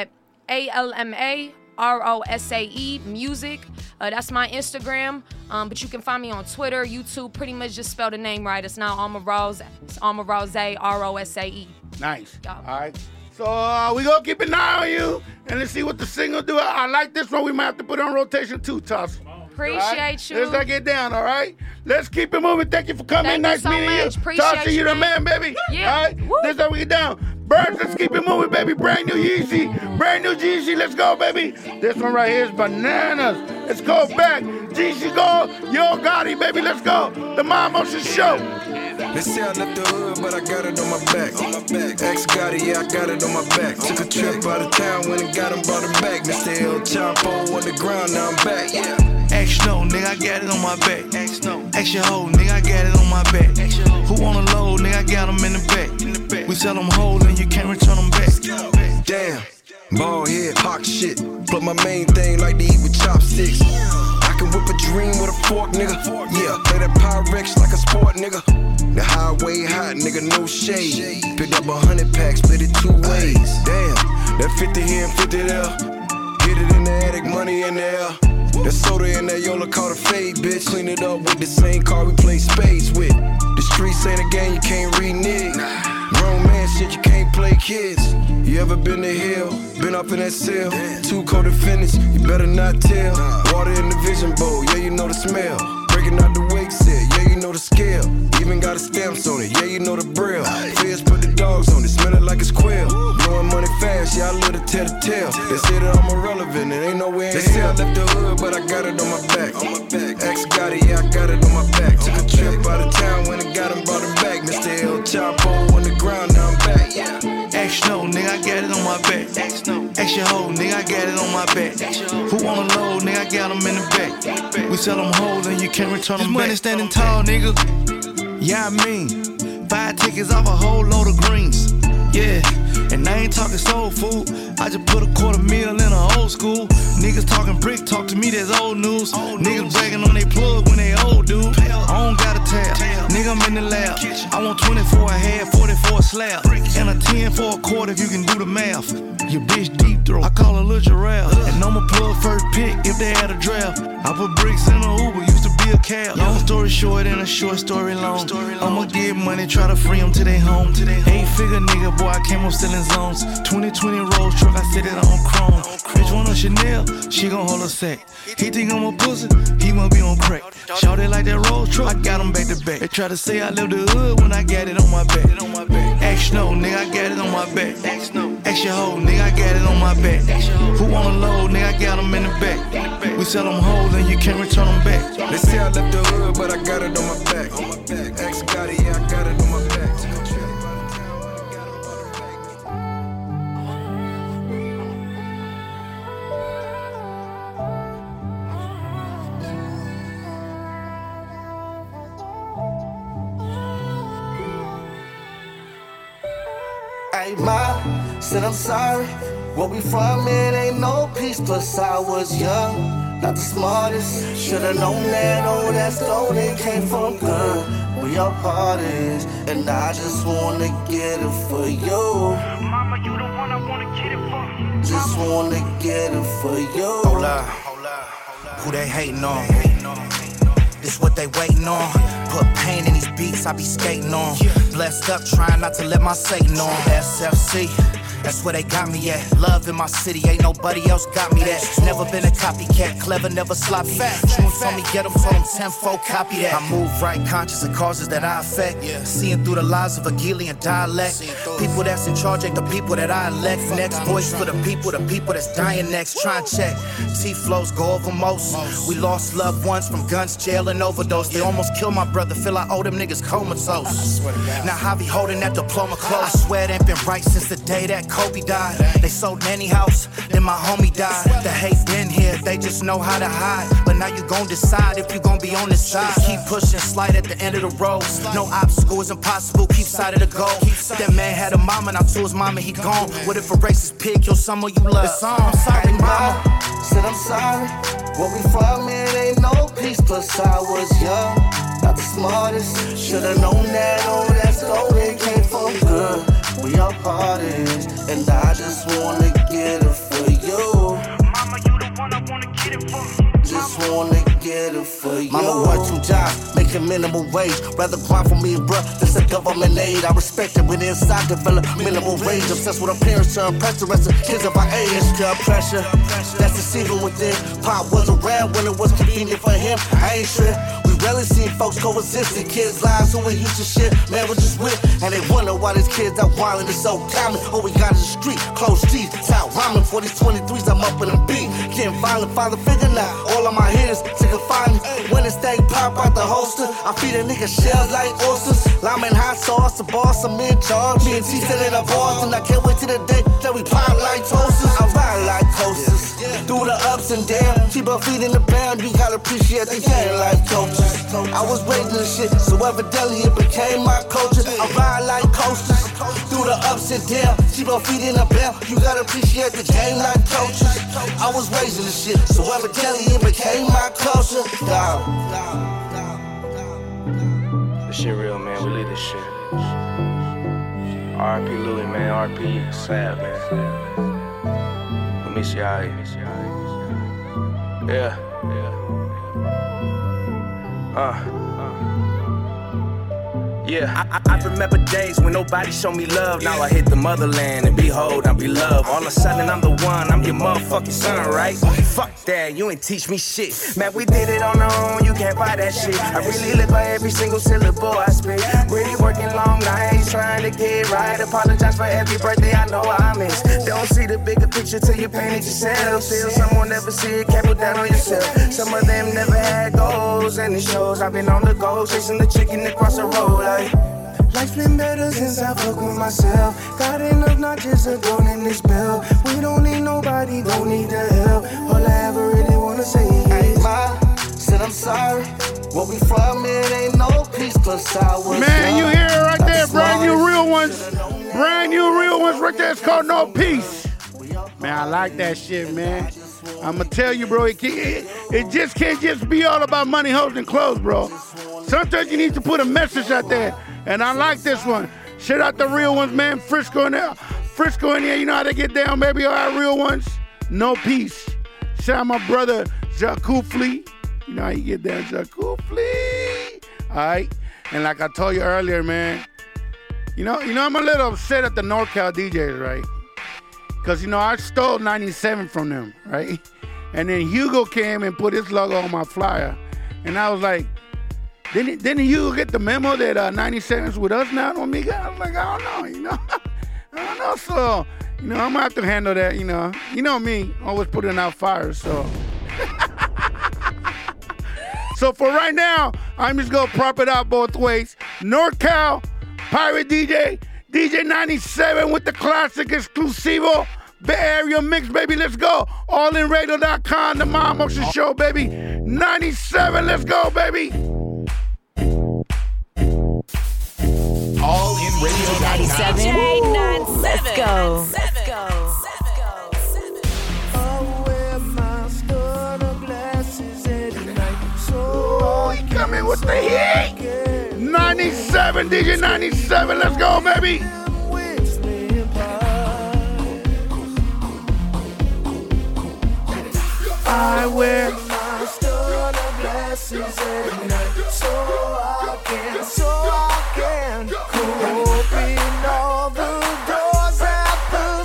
ALMAROSAE Music. That's my Instagram. But you can find me on Twitter, YouTube. Pretty much just spell the name right. It's not Alma Rose. It's Alma Rose, ROSAE. Nice. Yeah. All right. So we gonna keep an eye on you, and let's see what the single do. I like this one. We might have to put it on rotation too, Toss. Appreciate you. Let's not get down, all right? Let's keep it moving. Thank you for coming. Thank you so meeting much. you. Appreciate Tasha, you the man, baby. Yeah. All right? This is how we get down. Birds, let's keep it moving, baby. Brand new Yeezy. Brand new Yeezy. Let's go, baby. This one right here is bananas. Let's go back. Yeezy go. Yo Gotti, baby. Let's go. The Mind Motion Show. They say I left the hood, but I got it on my back. Ex got it, yeah, I got it on my back. Took a trip out of town, went and got him, brought him back. Mr. El Chapo on the ground, now I'm back. X no, nigga, I got it on my back. X your hoe, nigga, I got it on my back. Who wanna load, nigga, I got them in the back. We sell them whole and you can't return them back. Damn, bald head, hawk shit. But my main thing like to eat with chopsticks. I can whip a dream with a fork, nigga. Yeah, play that Pyrex like a sport, nigga. The highway hot, nigga, no shade. Picked up 100 packs, split it 2 ways. Damn, that 50 here and 50 there. Get it in the attic, money in the air. That soda in that Yola caught a fade, bitch. Clean it up with the same car we play spades with. The streets ain't a game you can't renege. Grown man shit, you can't play kids. You ever been to Hill? Been up in that cell? 2 co-defendants, you better not tell. Water in the vision bowl, yeah, you know the smell. Breaking out the wake set, yeah, you know the scale. Even got a stamps on it, yeah, you know the braille. Feds put the dogs on it, smell it like it's quail. Blowing money fast, yeah, I live to tell the tale. They say that I'm irrelevant, it ain't no way in hell. They say I left the hood, but I got it on my back. Ex got it, yeah, I got it on my back. Took a trip out of town, went and got him, brought him back. Mr. El Chapo on the ground, now I'm back. X no, nigga, I got it on my back. X your hoe, nigga, I got it on my back. Who wanna load, nigga, I got them in the back. We sell them whole and you can't return them back. Money standing tall, nigga. Yeah, I mean, 5 tickets off a whole load of greens. Yeah, and I ain't talking soul food. I just put a $250,000 in a old school. Niggas talking brick, talk to me, that's old news. Niggas bragging on they plug when they old, dude. I don't got a tab. nigga, I'm in the lab. I want 20 for a head, 40 for a slab. And a 10 for a quarter if you can do the math. Your bitch deep throat, I call her Lil Giraffe. And I'ma plug first pick if they had a draft. I put bricks in a Uber, used to be a cab. Long story short and a short story long. I'ma get money, try to free them till they home. 8-figure nigga, boy, I came up selling zones. 2020 Rolls truck, I set it on chrome. Bitch want a Chanel, she gon' hold a sack. He think I'm a pussy, he must be on crack. Shout it like that Rolls truck, I got him back to back. They try to say I left the hood when I got it on my back. Ask no, nigga, I got it on my back. Ask your hoe, nigga, I got it on my back. Who wanna load, nigga, I got him in the back. We sell them hoes and you can't return them back. They say I left the hood, but I got it on my back. Ex got it, yeah, I got it on my back. Hey, Ma, said I'm sorry. Where we from, it ain't no peace. Plus, I was young, not the smartest. Should've known that all that stolen came from good. Where your heart is, and I just wanna get it for you. Mama, you the one I wanna get it for. Just wanna get it for you. Hold up, who they hating on? This what they waiting on. Put pain in these beats I be skating on. Blessed up, trying not to let my Satan on. SFC, that's where they got me at. Love in my city, ain't nobody else got me that. Never been a copycat, clever, never sloppy. True told me get them, told them tenfold, copy that. I move right, conscious of causes that I affect. Seeing through the lies of a Gillian dialect. People that's in charge ain't the people that I elect. Next voice for the people that's dying next. Try and check, T-flows go over most. We lost loved ones from guns, jail, and overdose. They almost killed my brother, feel I owe them niggas comatose. Now Javi holding that diploma close. I swear it ain't been right since the day that Kobe died. They sold Nanny house, then my homie died. The hate been here, they just know how to hide. But now you gon' decide if you gon' be on this side. Keep pushing, slide at the end of the road. No obstacle is impossible, keep sight of the goal. That man had a mama, now to his mama he gone. What if a racist pig kill someone you love? It's on, sorry mama. Said I'm sorry. Where we from, it ain't no peace. Plus I was young, not the smartest. Should've known that all that stolen came from good. Where your heart is, and I just wanna get it for you. Mama, you the one I wanna get it for. Just wanna get it for you. Mama worked 2 jobs, making minimum wage. Rather grind for me, bruh, than the government aid. I respect it when inside develop minimal rage. Obsessed with our parents, turn pressure as the kids of our age. Pure pressure, that's the secret within. Pop was around when it was convenient for him. I ain't sure. We rarely see folks coexisting. Kids' lives who ain't used to shit, man, was just with. And they wonder why these kids out wildin' is so common. All we got is the street, close teeth, top rhyming. For these 23s, I'm up in a beat. Getting violent, father figure now. All of my hitters, sick of finding. When this thing pop out the holster, I feed a nigga shells like oysters. Lime and hot sauce, the boss, I'm in charge. Me and T selling up Boston. I can't wait till the day that we pop like toasters. I ride like coasters. Through the ups and downs, keep our feet in the bound. You gotta appreciate the game like coaches. I was raised in this shit, so evidently it became my culture. I ride like coasters. Through the ups and downs, keep our feet in the bound. You gotta appreciate the game like coaches. I was raised in this shit, so evidently it became my culture. This shit real, man. We live this shit. R.I.P. Louis, man. R.I.P. Sad, man. We miss you out here. Yeah. Yeah, I remember days when nobody showed me love. Now I hit the motherland and behold, I'm beloved. All of a sudden I'm the one, I'm your motherfucking son, right? Fuck that, you ain't teach me shit. Man, we did it on our own, you can't buy that shit. I really live by every single syllable I spit. Really working long nights, trying to get right. Apologize for every birthday I know I miss. Don't see the bigger picture till you paint it yourself. Still, someone never see it, can't put down on yourself. Some of them never had goals, and it shows. I've been on the go, chasing the chicken across the road, like. Life's been better since I fuck with myself. Got enough notches to go in this bell. We don't need nobody, don't need the help. All I ever really wanna say is, hey, Ma, said I'm sorry. Where we from, it ain't no peace. Plus I was man, you hear it right there, brand new real ones. Brand new real ones right there. It's called No Peace. Man, I like that shit, man. I'ma tell you, bro, it just can't just be all about money, hoes, and clothes, bro. Sometimes you need to put a message out there. And I like this one. Shout out the real ones, man. Frisco in there. You know how they get down, baby. All right, real ones. No peace. Shout out my brother, Jakku Flea. You know how you get down, Jakku Flea. All right. And like I told you earlier, man, you know, I'm a little upset at the NorCal DJs, right? Because, you know, I stole 97 from them, right? And then Hugo came and put his logo on my flyer. And I was like, didn't Hugo get the memo that 97's with us now, Omega? I was like, I don't know, you know? I don't know, so, you know, I'm going to have to handle that, you know. You know me, always putting out fires, so. So for right now, I'm just going to prop it out both ways. NorCal, Pirate DJ, DJ 97 with the classic exclusivo Bay Area mix, baby. Let's go. AllInRadio.com, the Mom Motion Show, baby. 97, let's go, baby. All in Radio 97. Let's go. Let's go. Oh, he coming with the heat. 97, DJ 97, let's go, baby. I wear my stone of glasses every night, so I can open all the doors at the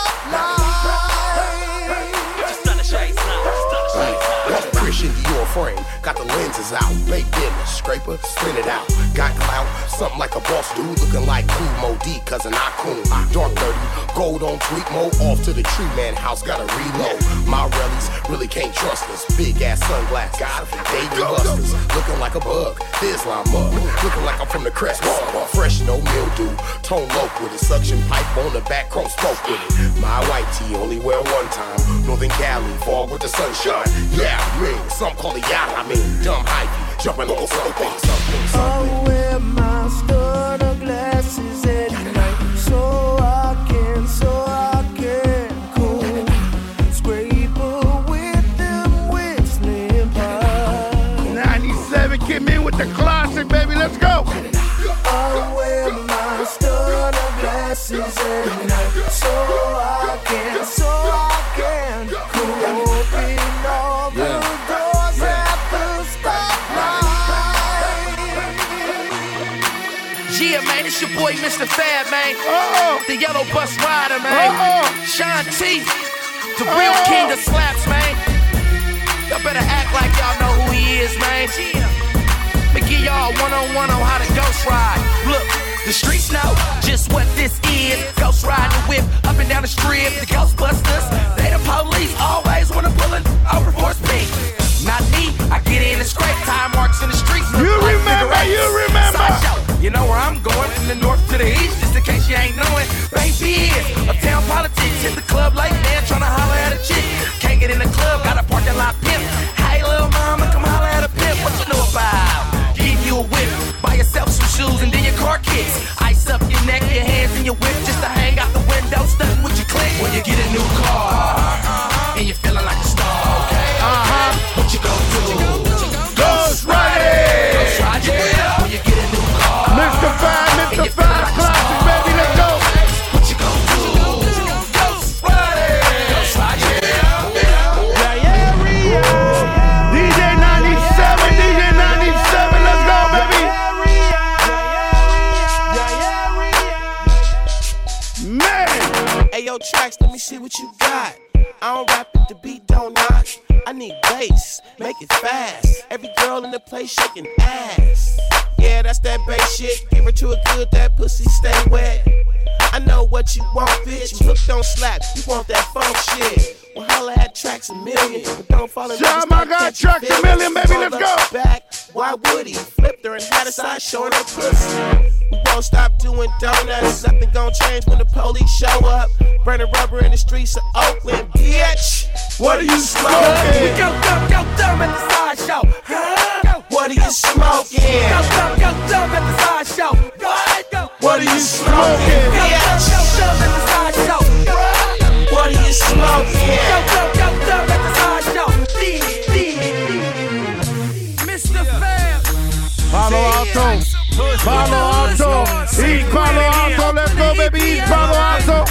stoplight. Christian Dior frame, got the lenses out, baked in the scraper, spin it out. Got clout, something like a boss dude, looking like Cool Mo D, cousin Akun. Dark 30, gold on tweet mode, off to the tree man house, gotta reload. My rallies really can't trust us. Big ass sunglasses, David Busters, looking like a bug. Islam mug, looking like I'm from the crest. Fresh, no mildew, tone low with it. Suction pipe on the back, chrome smoke with it. My white tee only wear one time. Northern Cali, fog with the sunshine. Yeah, ring, some call it yacht. I mean, dumb hype, jumping on something. I wear my stunner glasses at night, so I can cool. Scraper with them whistling pipes. 97, came in with the classic, baby. Let's go. I wear my stunner glasses at night, so I can cool. Open all the doors at the stoplight. Yeah, man, it's your boy, Mr. Fab, man. The yellow bus rider, man. Sean T, the real king of slaps, man. Y'all better act like y'all know who he is, man. Me give y'all a one-on-one on how to ghost ride. Look, the streets know just what this is. Ghost riding the whip up and down the strip. The Ghostbusters, they the police. Always wanna pull it over for speed. Not me, I get in and scrape. Time marks in the streets. You remember. Sideshow. You know where I'm going, from the north to the east, just in case you ain't knowing. Baby is uptown politics. Hit the club late, man, tryna holler at a chick. Can't get in the club, got a parking lot pimp. Hey, little mama, come holler at a pimp. What you know about? Give you a whip, buy yourself some shoes, and then your car kicks. Ice up your neck, your hands in your whip, just to hang out the window, stunting with your click. When you get a new car, and you're feeling like a star, what you gon' do? Ghost riding. Ghost ride, yeah. When you get a new car, Mr. Fab, classic, baby, let's go. what you gon' do? Ghost riding. Ghost ride, DJ 97, DJ 97, let's go, baby. Man. Hey, yo, Tracks, let me see what you got. I don't rap it, the beat don't knock. I need bass, make it fast. Every girl in the place shaking ass. Yeah, that's that bass shit. Give her to a good, that pussy stay wet. I know what you want, bitch. You hooked on slap, you want that funk shit. Well, holla at Tracks a million, but don't fall in love. My God, Tracks a million, baby, let's go. Back, why would he? Flipped her and had a side showing her pussy. We won't stop doing donuts. Nothing gon' change when the police show up. Burning rubber in the streets of Oakland, bitch. What are you smoking? We go dumb at the sideshow. What are you smoking? Go dumb at the sideshow. What are you smoking? Bitch. Go dumb at the sideshow. What are you smoking? Go dumb at the sideshow. Mr. Fab. Follow Alto. Palo Alto. East Palo Alto. Let's go, baby. East Palo Alto.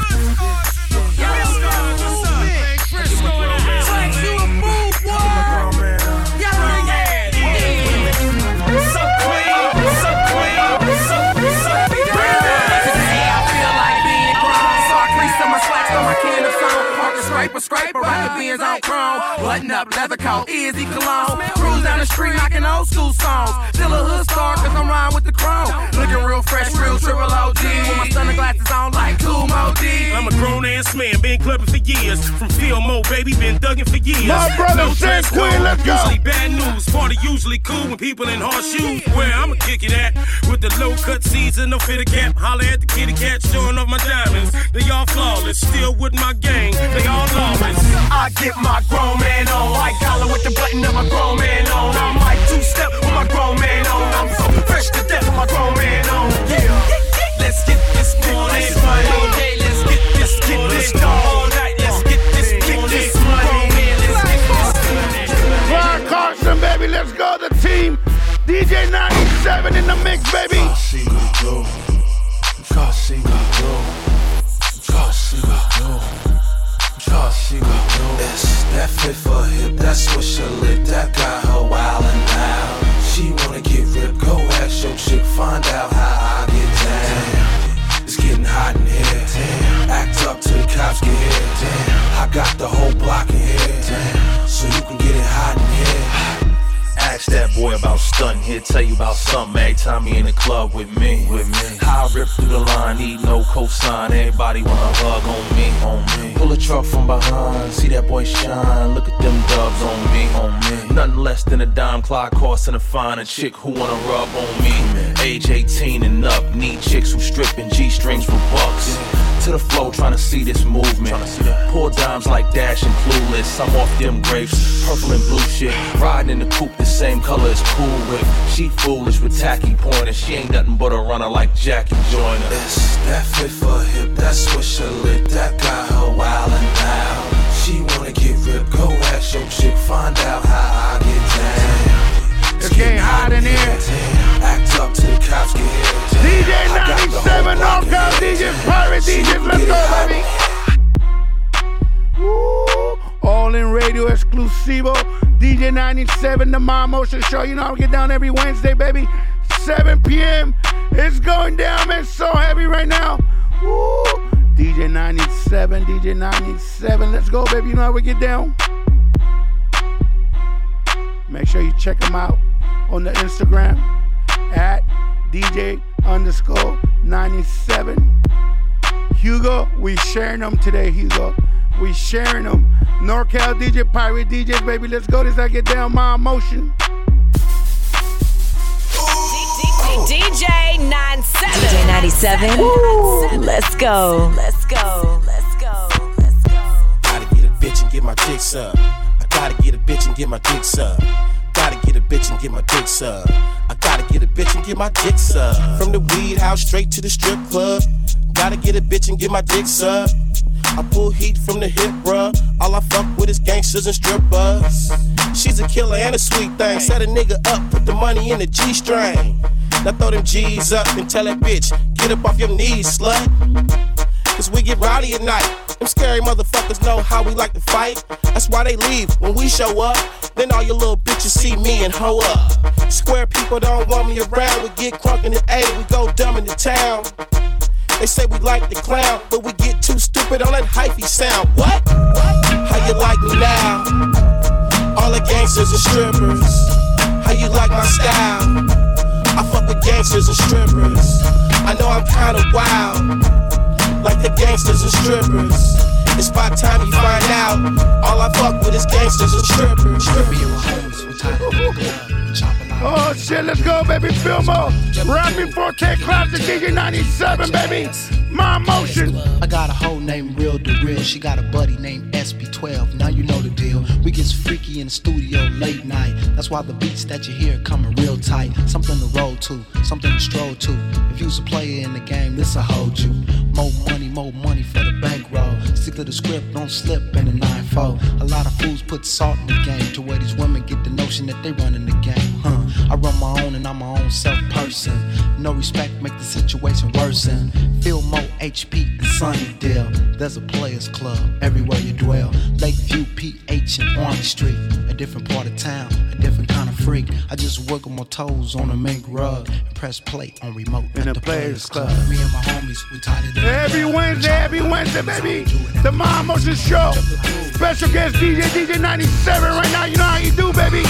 Scraper, rocket beans on chrome. Button up, leather coat, easy cologne. Cruise down the street knocking old school songs. Still a hood star, cause I'm riding with the chrome. Looking real fresh, real triple OG. With my stunner glasses on like Cool Mo D. I'm a grown ass man, been clubbing for years. From Fillmore, baby, been thugging for years. My brother no said Queen, let's go. Usually bad news, party usually cool when people in horseshoes. Where I'ma kick it at, with the low cut season, no fitted cap. Holler at the kitty cat, showing off my diamonds. They all flawless, still with my gang, they all lawless. I get my grown man on. White collar with the button of my grown man on. I'm like two-step with my grown man on. I'm so fresh to death with my grown man on. Yeah, let's get this money. All day, let's get this all night. Let's get this money. Let's get this money. Brian Carson, baby, let's go. The team. DJ 97 in the mix, baby. It's that fit for hip, that's what she lit. That got her wildin' out. She wanna get ripped, go ask your chick, find out how I get down. It's getting hot in here. Damn. Act up till the cops get here. Damn. I got the whole block in here. Damn. So you can get it hot in here. Ask that boy about stunting, he'll tell you about something every time he in the club with me. How I rip through the line, need no cosign. Everybody wanna hug on me. Pull a truck from behind, see that boy shine. Look at them dubs on me. Nothing less than a dime, Clyde Carson to find a chick who wanna rub on me. Age 18 and up, need chicks who stripping G-strings for bucks. To the flow, trying to see this movement. Pour dimes like Dash and Clueless. I'm off them grapes, purple and blue shit. Riding in the coupe, the same color as Cool Whip. She foolish with tacky pointers. She ain't nothing but a runner like Jackie Joyner. It's that fit for hip, that's what she lit. That got her wildin' out. She wanna get ripped, go ask your chick, find out how I get down. It's getting hot in here. Act up till the cops get here. DJ 97, Knockout DJs, Pirate DJs, let's go, baby. Woo. All in radio exclusivo. DJ 97, the My Motion Show. You know how we get down every Wednesday, baby. 7 p.m. It's going down, man. So heavy right now. Woo. DJ 97, DJ 97. Let's go, baby. You know how we get down. Make sure you check them out on the Instagram at DJ_97. Hugo, we sharing them today, Hugo. We sharing them. NorCal DJ, Pirate DJs, baby. Let's go. This I get down my emotion. DJ 97. DJ 97. Ooh, let's go. Let's go. Let's go. Let's go. Gotta get a bitch and get my dick sucked. I gotta get a bitch and get my dick sucked. Gotta get a bitch and get my dick sucked. I gotta get a bitch and get my dick sucked. From the weed house straight to the strip club. Gotta get a bitch and get my dick sucked. I pull heat from the hip, bruh. All I fuck with is gangsters and strippers. She's a killer and a sweet thing. Set a nigga up, put the money in the G-string. Now throw them G's up and tell that bitch, get up off your knees, slut. Cause we get rowdy at night. Them scary motherfuckers know how we like to fight. That's why they leave when we show up. Then all your little bitches see me and hoe up. Square people don't want me around. We get crunk in the A, we go dumb in the town. They say we like the clown, but we get too stupid on that hyphy sound. What? How you like me now? All the gangsters and strippers. How you like my style? I fuck with gangsters and strippers. I know I'm kinda wild, like the gangsters and strippers. It's about time you find out. All I fuck with is gangsters and strippers. Oh shit, let's go, baby. Fillmore. Rapping 4K Classic DJ 97, baby. My emotion. I got a hoe named Real DeReal. She got a buddy named SB12. Now you know the deal. We get freaky in the studio late night. That's why the beats that you hear coming real tight. Something to roll to, something to stroll to. If you's a player in the game, this'll hold you. More money for the bankroll. Stick to the script, don't slip in the 9-4. A lot of fools put salt in the game to where these women get the notion that they running the game. I run my own and I'm my own self person. No respect make the situation worsen. Feel more HP than Sunnydale. There's a players club everywhere you dwell. Lakeview, PH, and Army Street. A different part of town, a different kind of freak. I just wiggle my toes on a mink rug and press play on remote in the players club. Me and my homies, we tied it up. Every Wednesday, baby. The Mom Motion Show. Special guest DJ 97 right now. You know how you do, baby.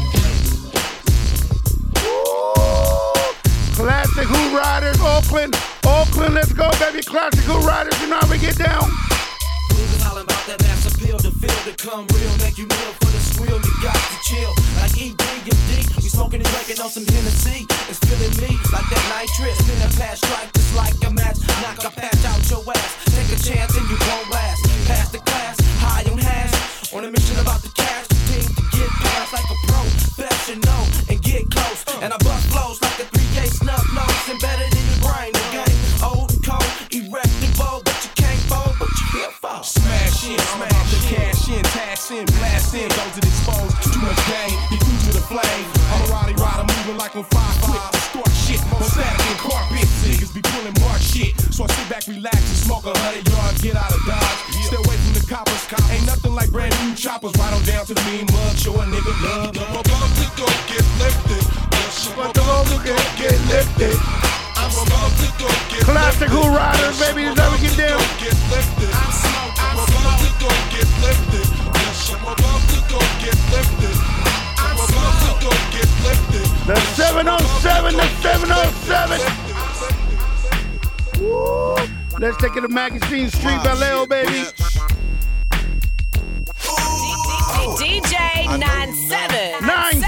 Classic Who Riders, Oakland, let's go, baby. Classic Who Riders, you know how we get down. Niggas hollering about that mass appeal, the feel to come real, make you kneel for the squeal, you got to chill. Like ED, we smoking and drinking on some Hennessy. It's feeling me like that nitrous, spin a pass strike just like a match. Knock a patch out your ass, take a chance and you won't last. Pass the class, high on hash, on a mission about the cash. Team to get past like a professional and get close. And I bust flows like a 3K snub nose, embedded in your brain. The game old and cold, erect and bold, but you can't fold, but you can't fall. Smash in, cash in, tax in, blast in, those that expose too much game, diffuse with a flame. I'm a rowdy rider moving like on 5 quick, distort shit, on static and carpet. Niggas be pulling mark shit, so I sit back, relax and smoke 100 yards, get out of dodge. Stay away from the coppers, ain't nothing like brand new choppers. Right on down to the mean mug, show a nigga love. I'm about to go get lifted. I'm about to go get lifted. I'm about to go get Classic Who Riders, baby, is how we get down. I'm about to go get lifted. I'm about to go get lifted. I'm about to go get lifted. The 707, the 707. Woo. Let's take it to Magazine Street, Vallejo, baby. DJ 97.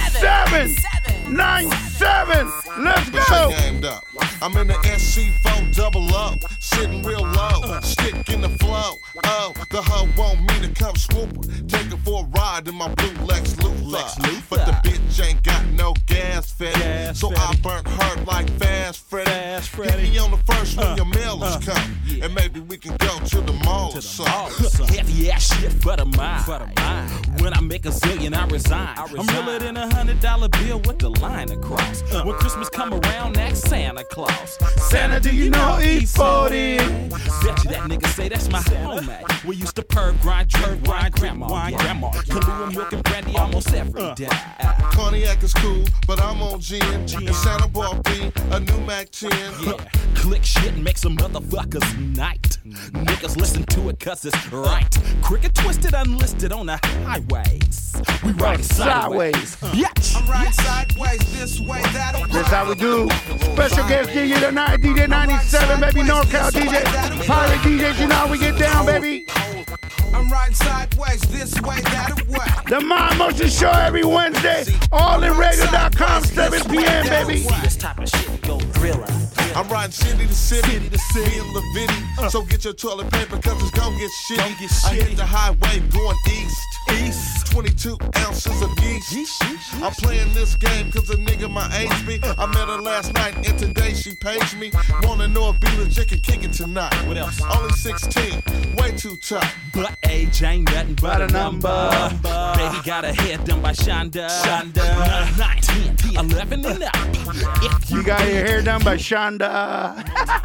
97. Let's go. I'm in the SC4 double up, sitting real low, stick in the flow. Oh, the hoe want me to come swoop her, take her for a ride in my blue Lex Luthor. But the bitch ain't got no gas fed, so I burnt her like Fast Freddy. Get me on the first when your mail is come, and maybe we can go to the mall or something. Heavy ass shit for the mind. When I make a zillion, I resign. I'm realer than $100 bill with the line across. When Christmas come around, ask Santa Claus. Santa, do you know E40? Bet you that nigga say that's my homie. We used to perv grind, grandma. Kahlua milk and brandy almost every day. Cognac is cool, but I'm on gin. And Santa bought me a new Mac 10. Yeah, click shit and make some motherfuckers night. Niggas listen to it cause it's right. Cricket twisted, unlisted on the highways. We riding sideways. Bitch. I'm riding sideways, this way, that way. That's how we do. Special guest DJ tonight, DJ 97, baby, NorCal DJ. Pirate DJs, you know how we get down, baby. I'm riding sideways, this way, that way. The Mom Motion Show every Wednesday. AllInRadio.com, 7 p.m., baby. This type of shit go thriller. I'm riding city to city, me and LaVitty. So get your toilet paper, cause it's gon' get shitty. I hit the highway going east. 22 ounces of yeast. I'm playing this game cause a nigga my age be. I met her last night and today she paged me. Wanna know if Be Legit can kick it tonight. What else? Only 16, way too tight. But age ain't nothing but a number. Baby got her hair done by Shonda. 9, 10, 11 and up. You got your hair done by Shonda. I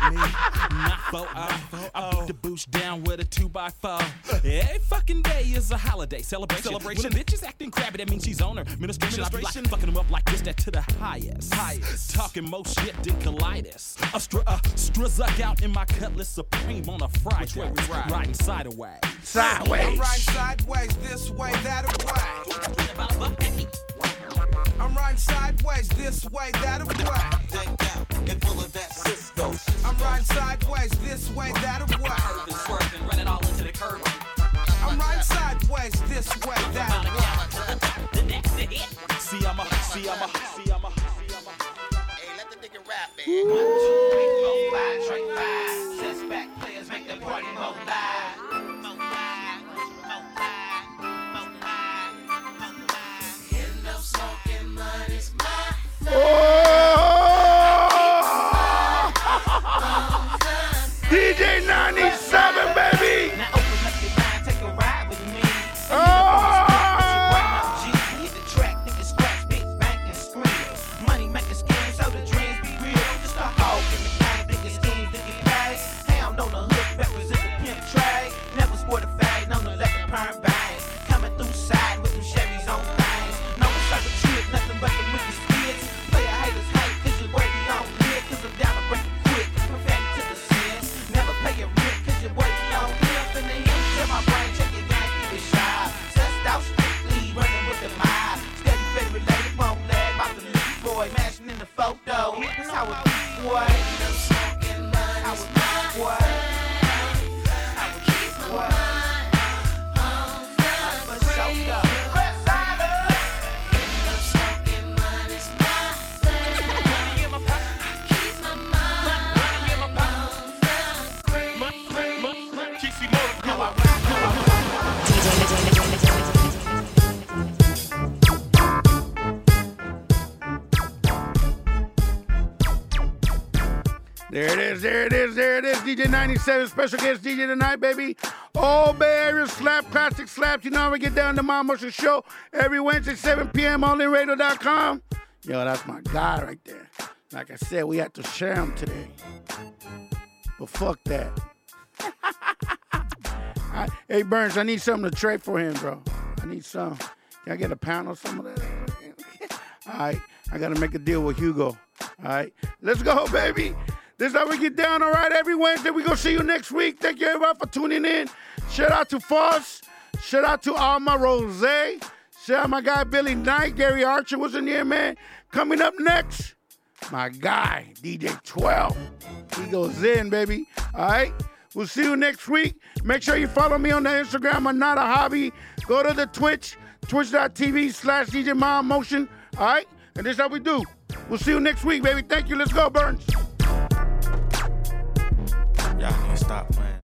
beat the boost down with a 2x4. Every fucking day is a holiday celebration. When a bitch is acting crabby, that means she's on her ministration. I be like fucking them up like this, that to the highest. Talking more shit than colitis. Struzuck out in my Cutlass Supreme on a Friday. Riding sideways. I'm riding sideways, this way, that way. I'm riding sideways, this way, that way. I'm riding sideways, this way, that way. I'm riding sideways, this way, that way. See, I'm a. Hey, let the nigga rap, man. Straight five. Sets back players make the party more live. DJ 97, baby. Now open up your mind, take a ride with me. Hit the track, nigga scratch, big bang and scream. There it is. DJ 97, special guest DJ tonight, baby. All Bay Area slap, classic slaps. You know how we get down to My Motion Show every Wednesday, 7 p.m. onlyradio.com. Yo, that's my guy right there. Like I said, we had to share him today. But fuck that. Hey, Burns, I need something to trade for him, bro. I need some. Can I get a pound or some of that? All right. I got to make a deal with Hugo. All right. Let's go, baby. This is how we get down, all right? Every Wednesday, we going to see you next week. Thank you, everybody, for tuning in. Shout out to Foss. Shout out to Alma Rose. Shout out my guy, Billy Knight. Gary Archer was in here, man. Coming up next, my guy, DJ 12. He goes in, baby. All right? We'll see you next week. Make sure you follow me on the Instagram, I'm Not a Hobby. Go to the Twitch, twitch.tv/DJ My Motion. All right? And this is how we do. We'll see you next week, baby. Thank you. Let's go, Burns. Y'all need to stop playing.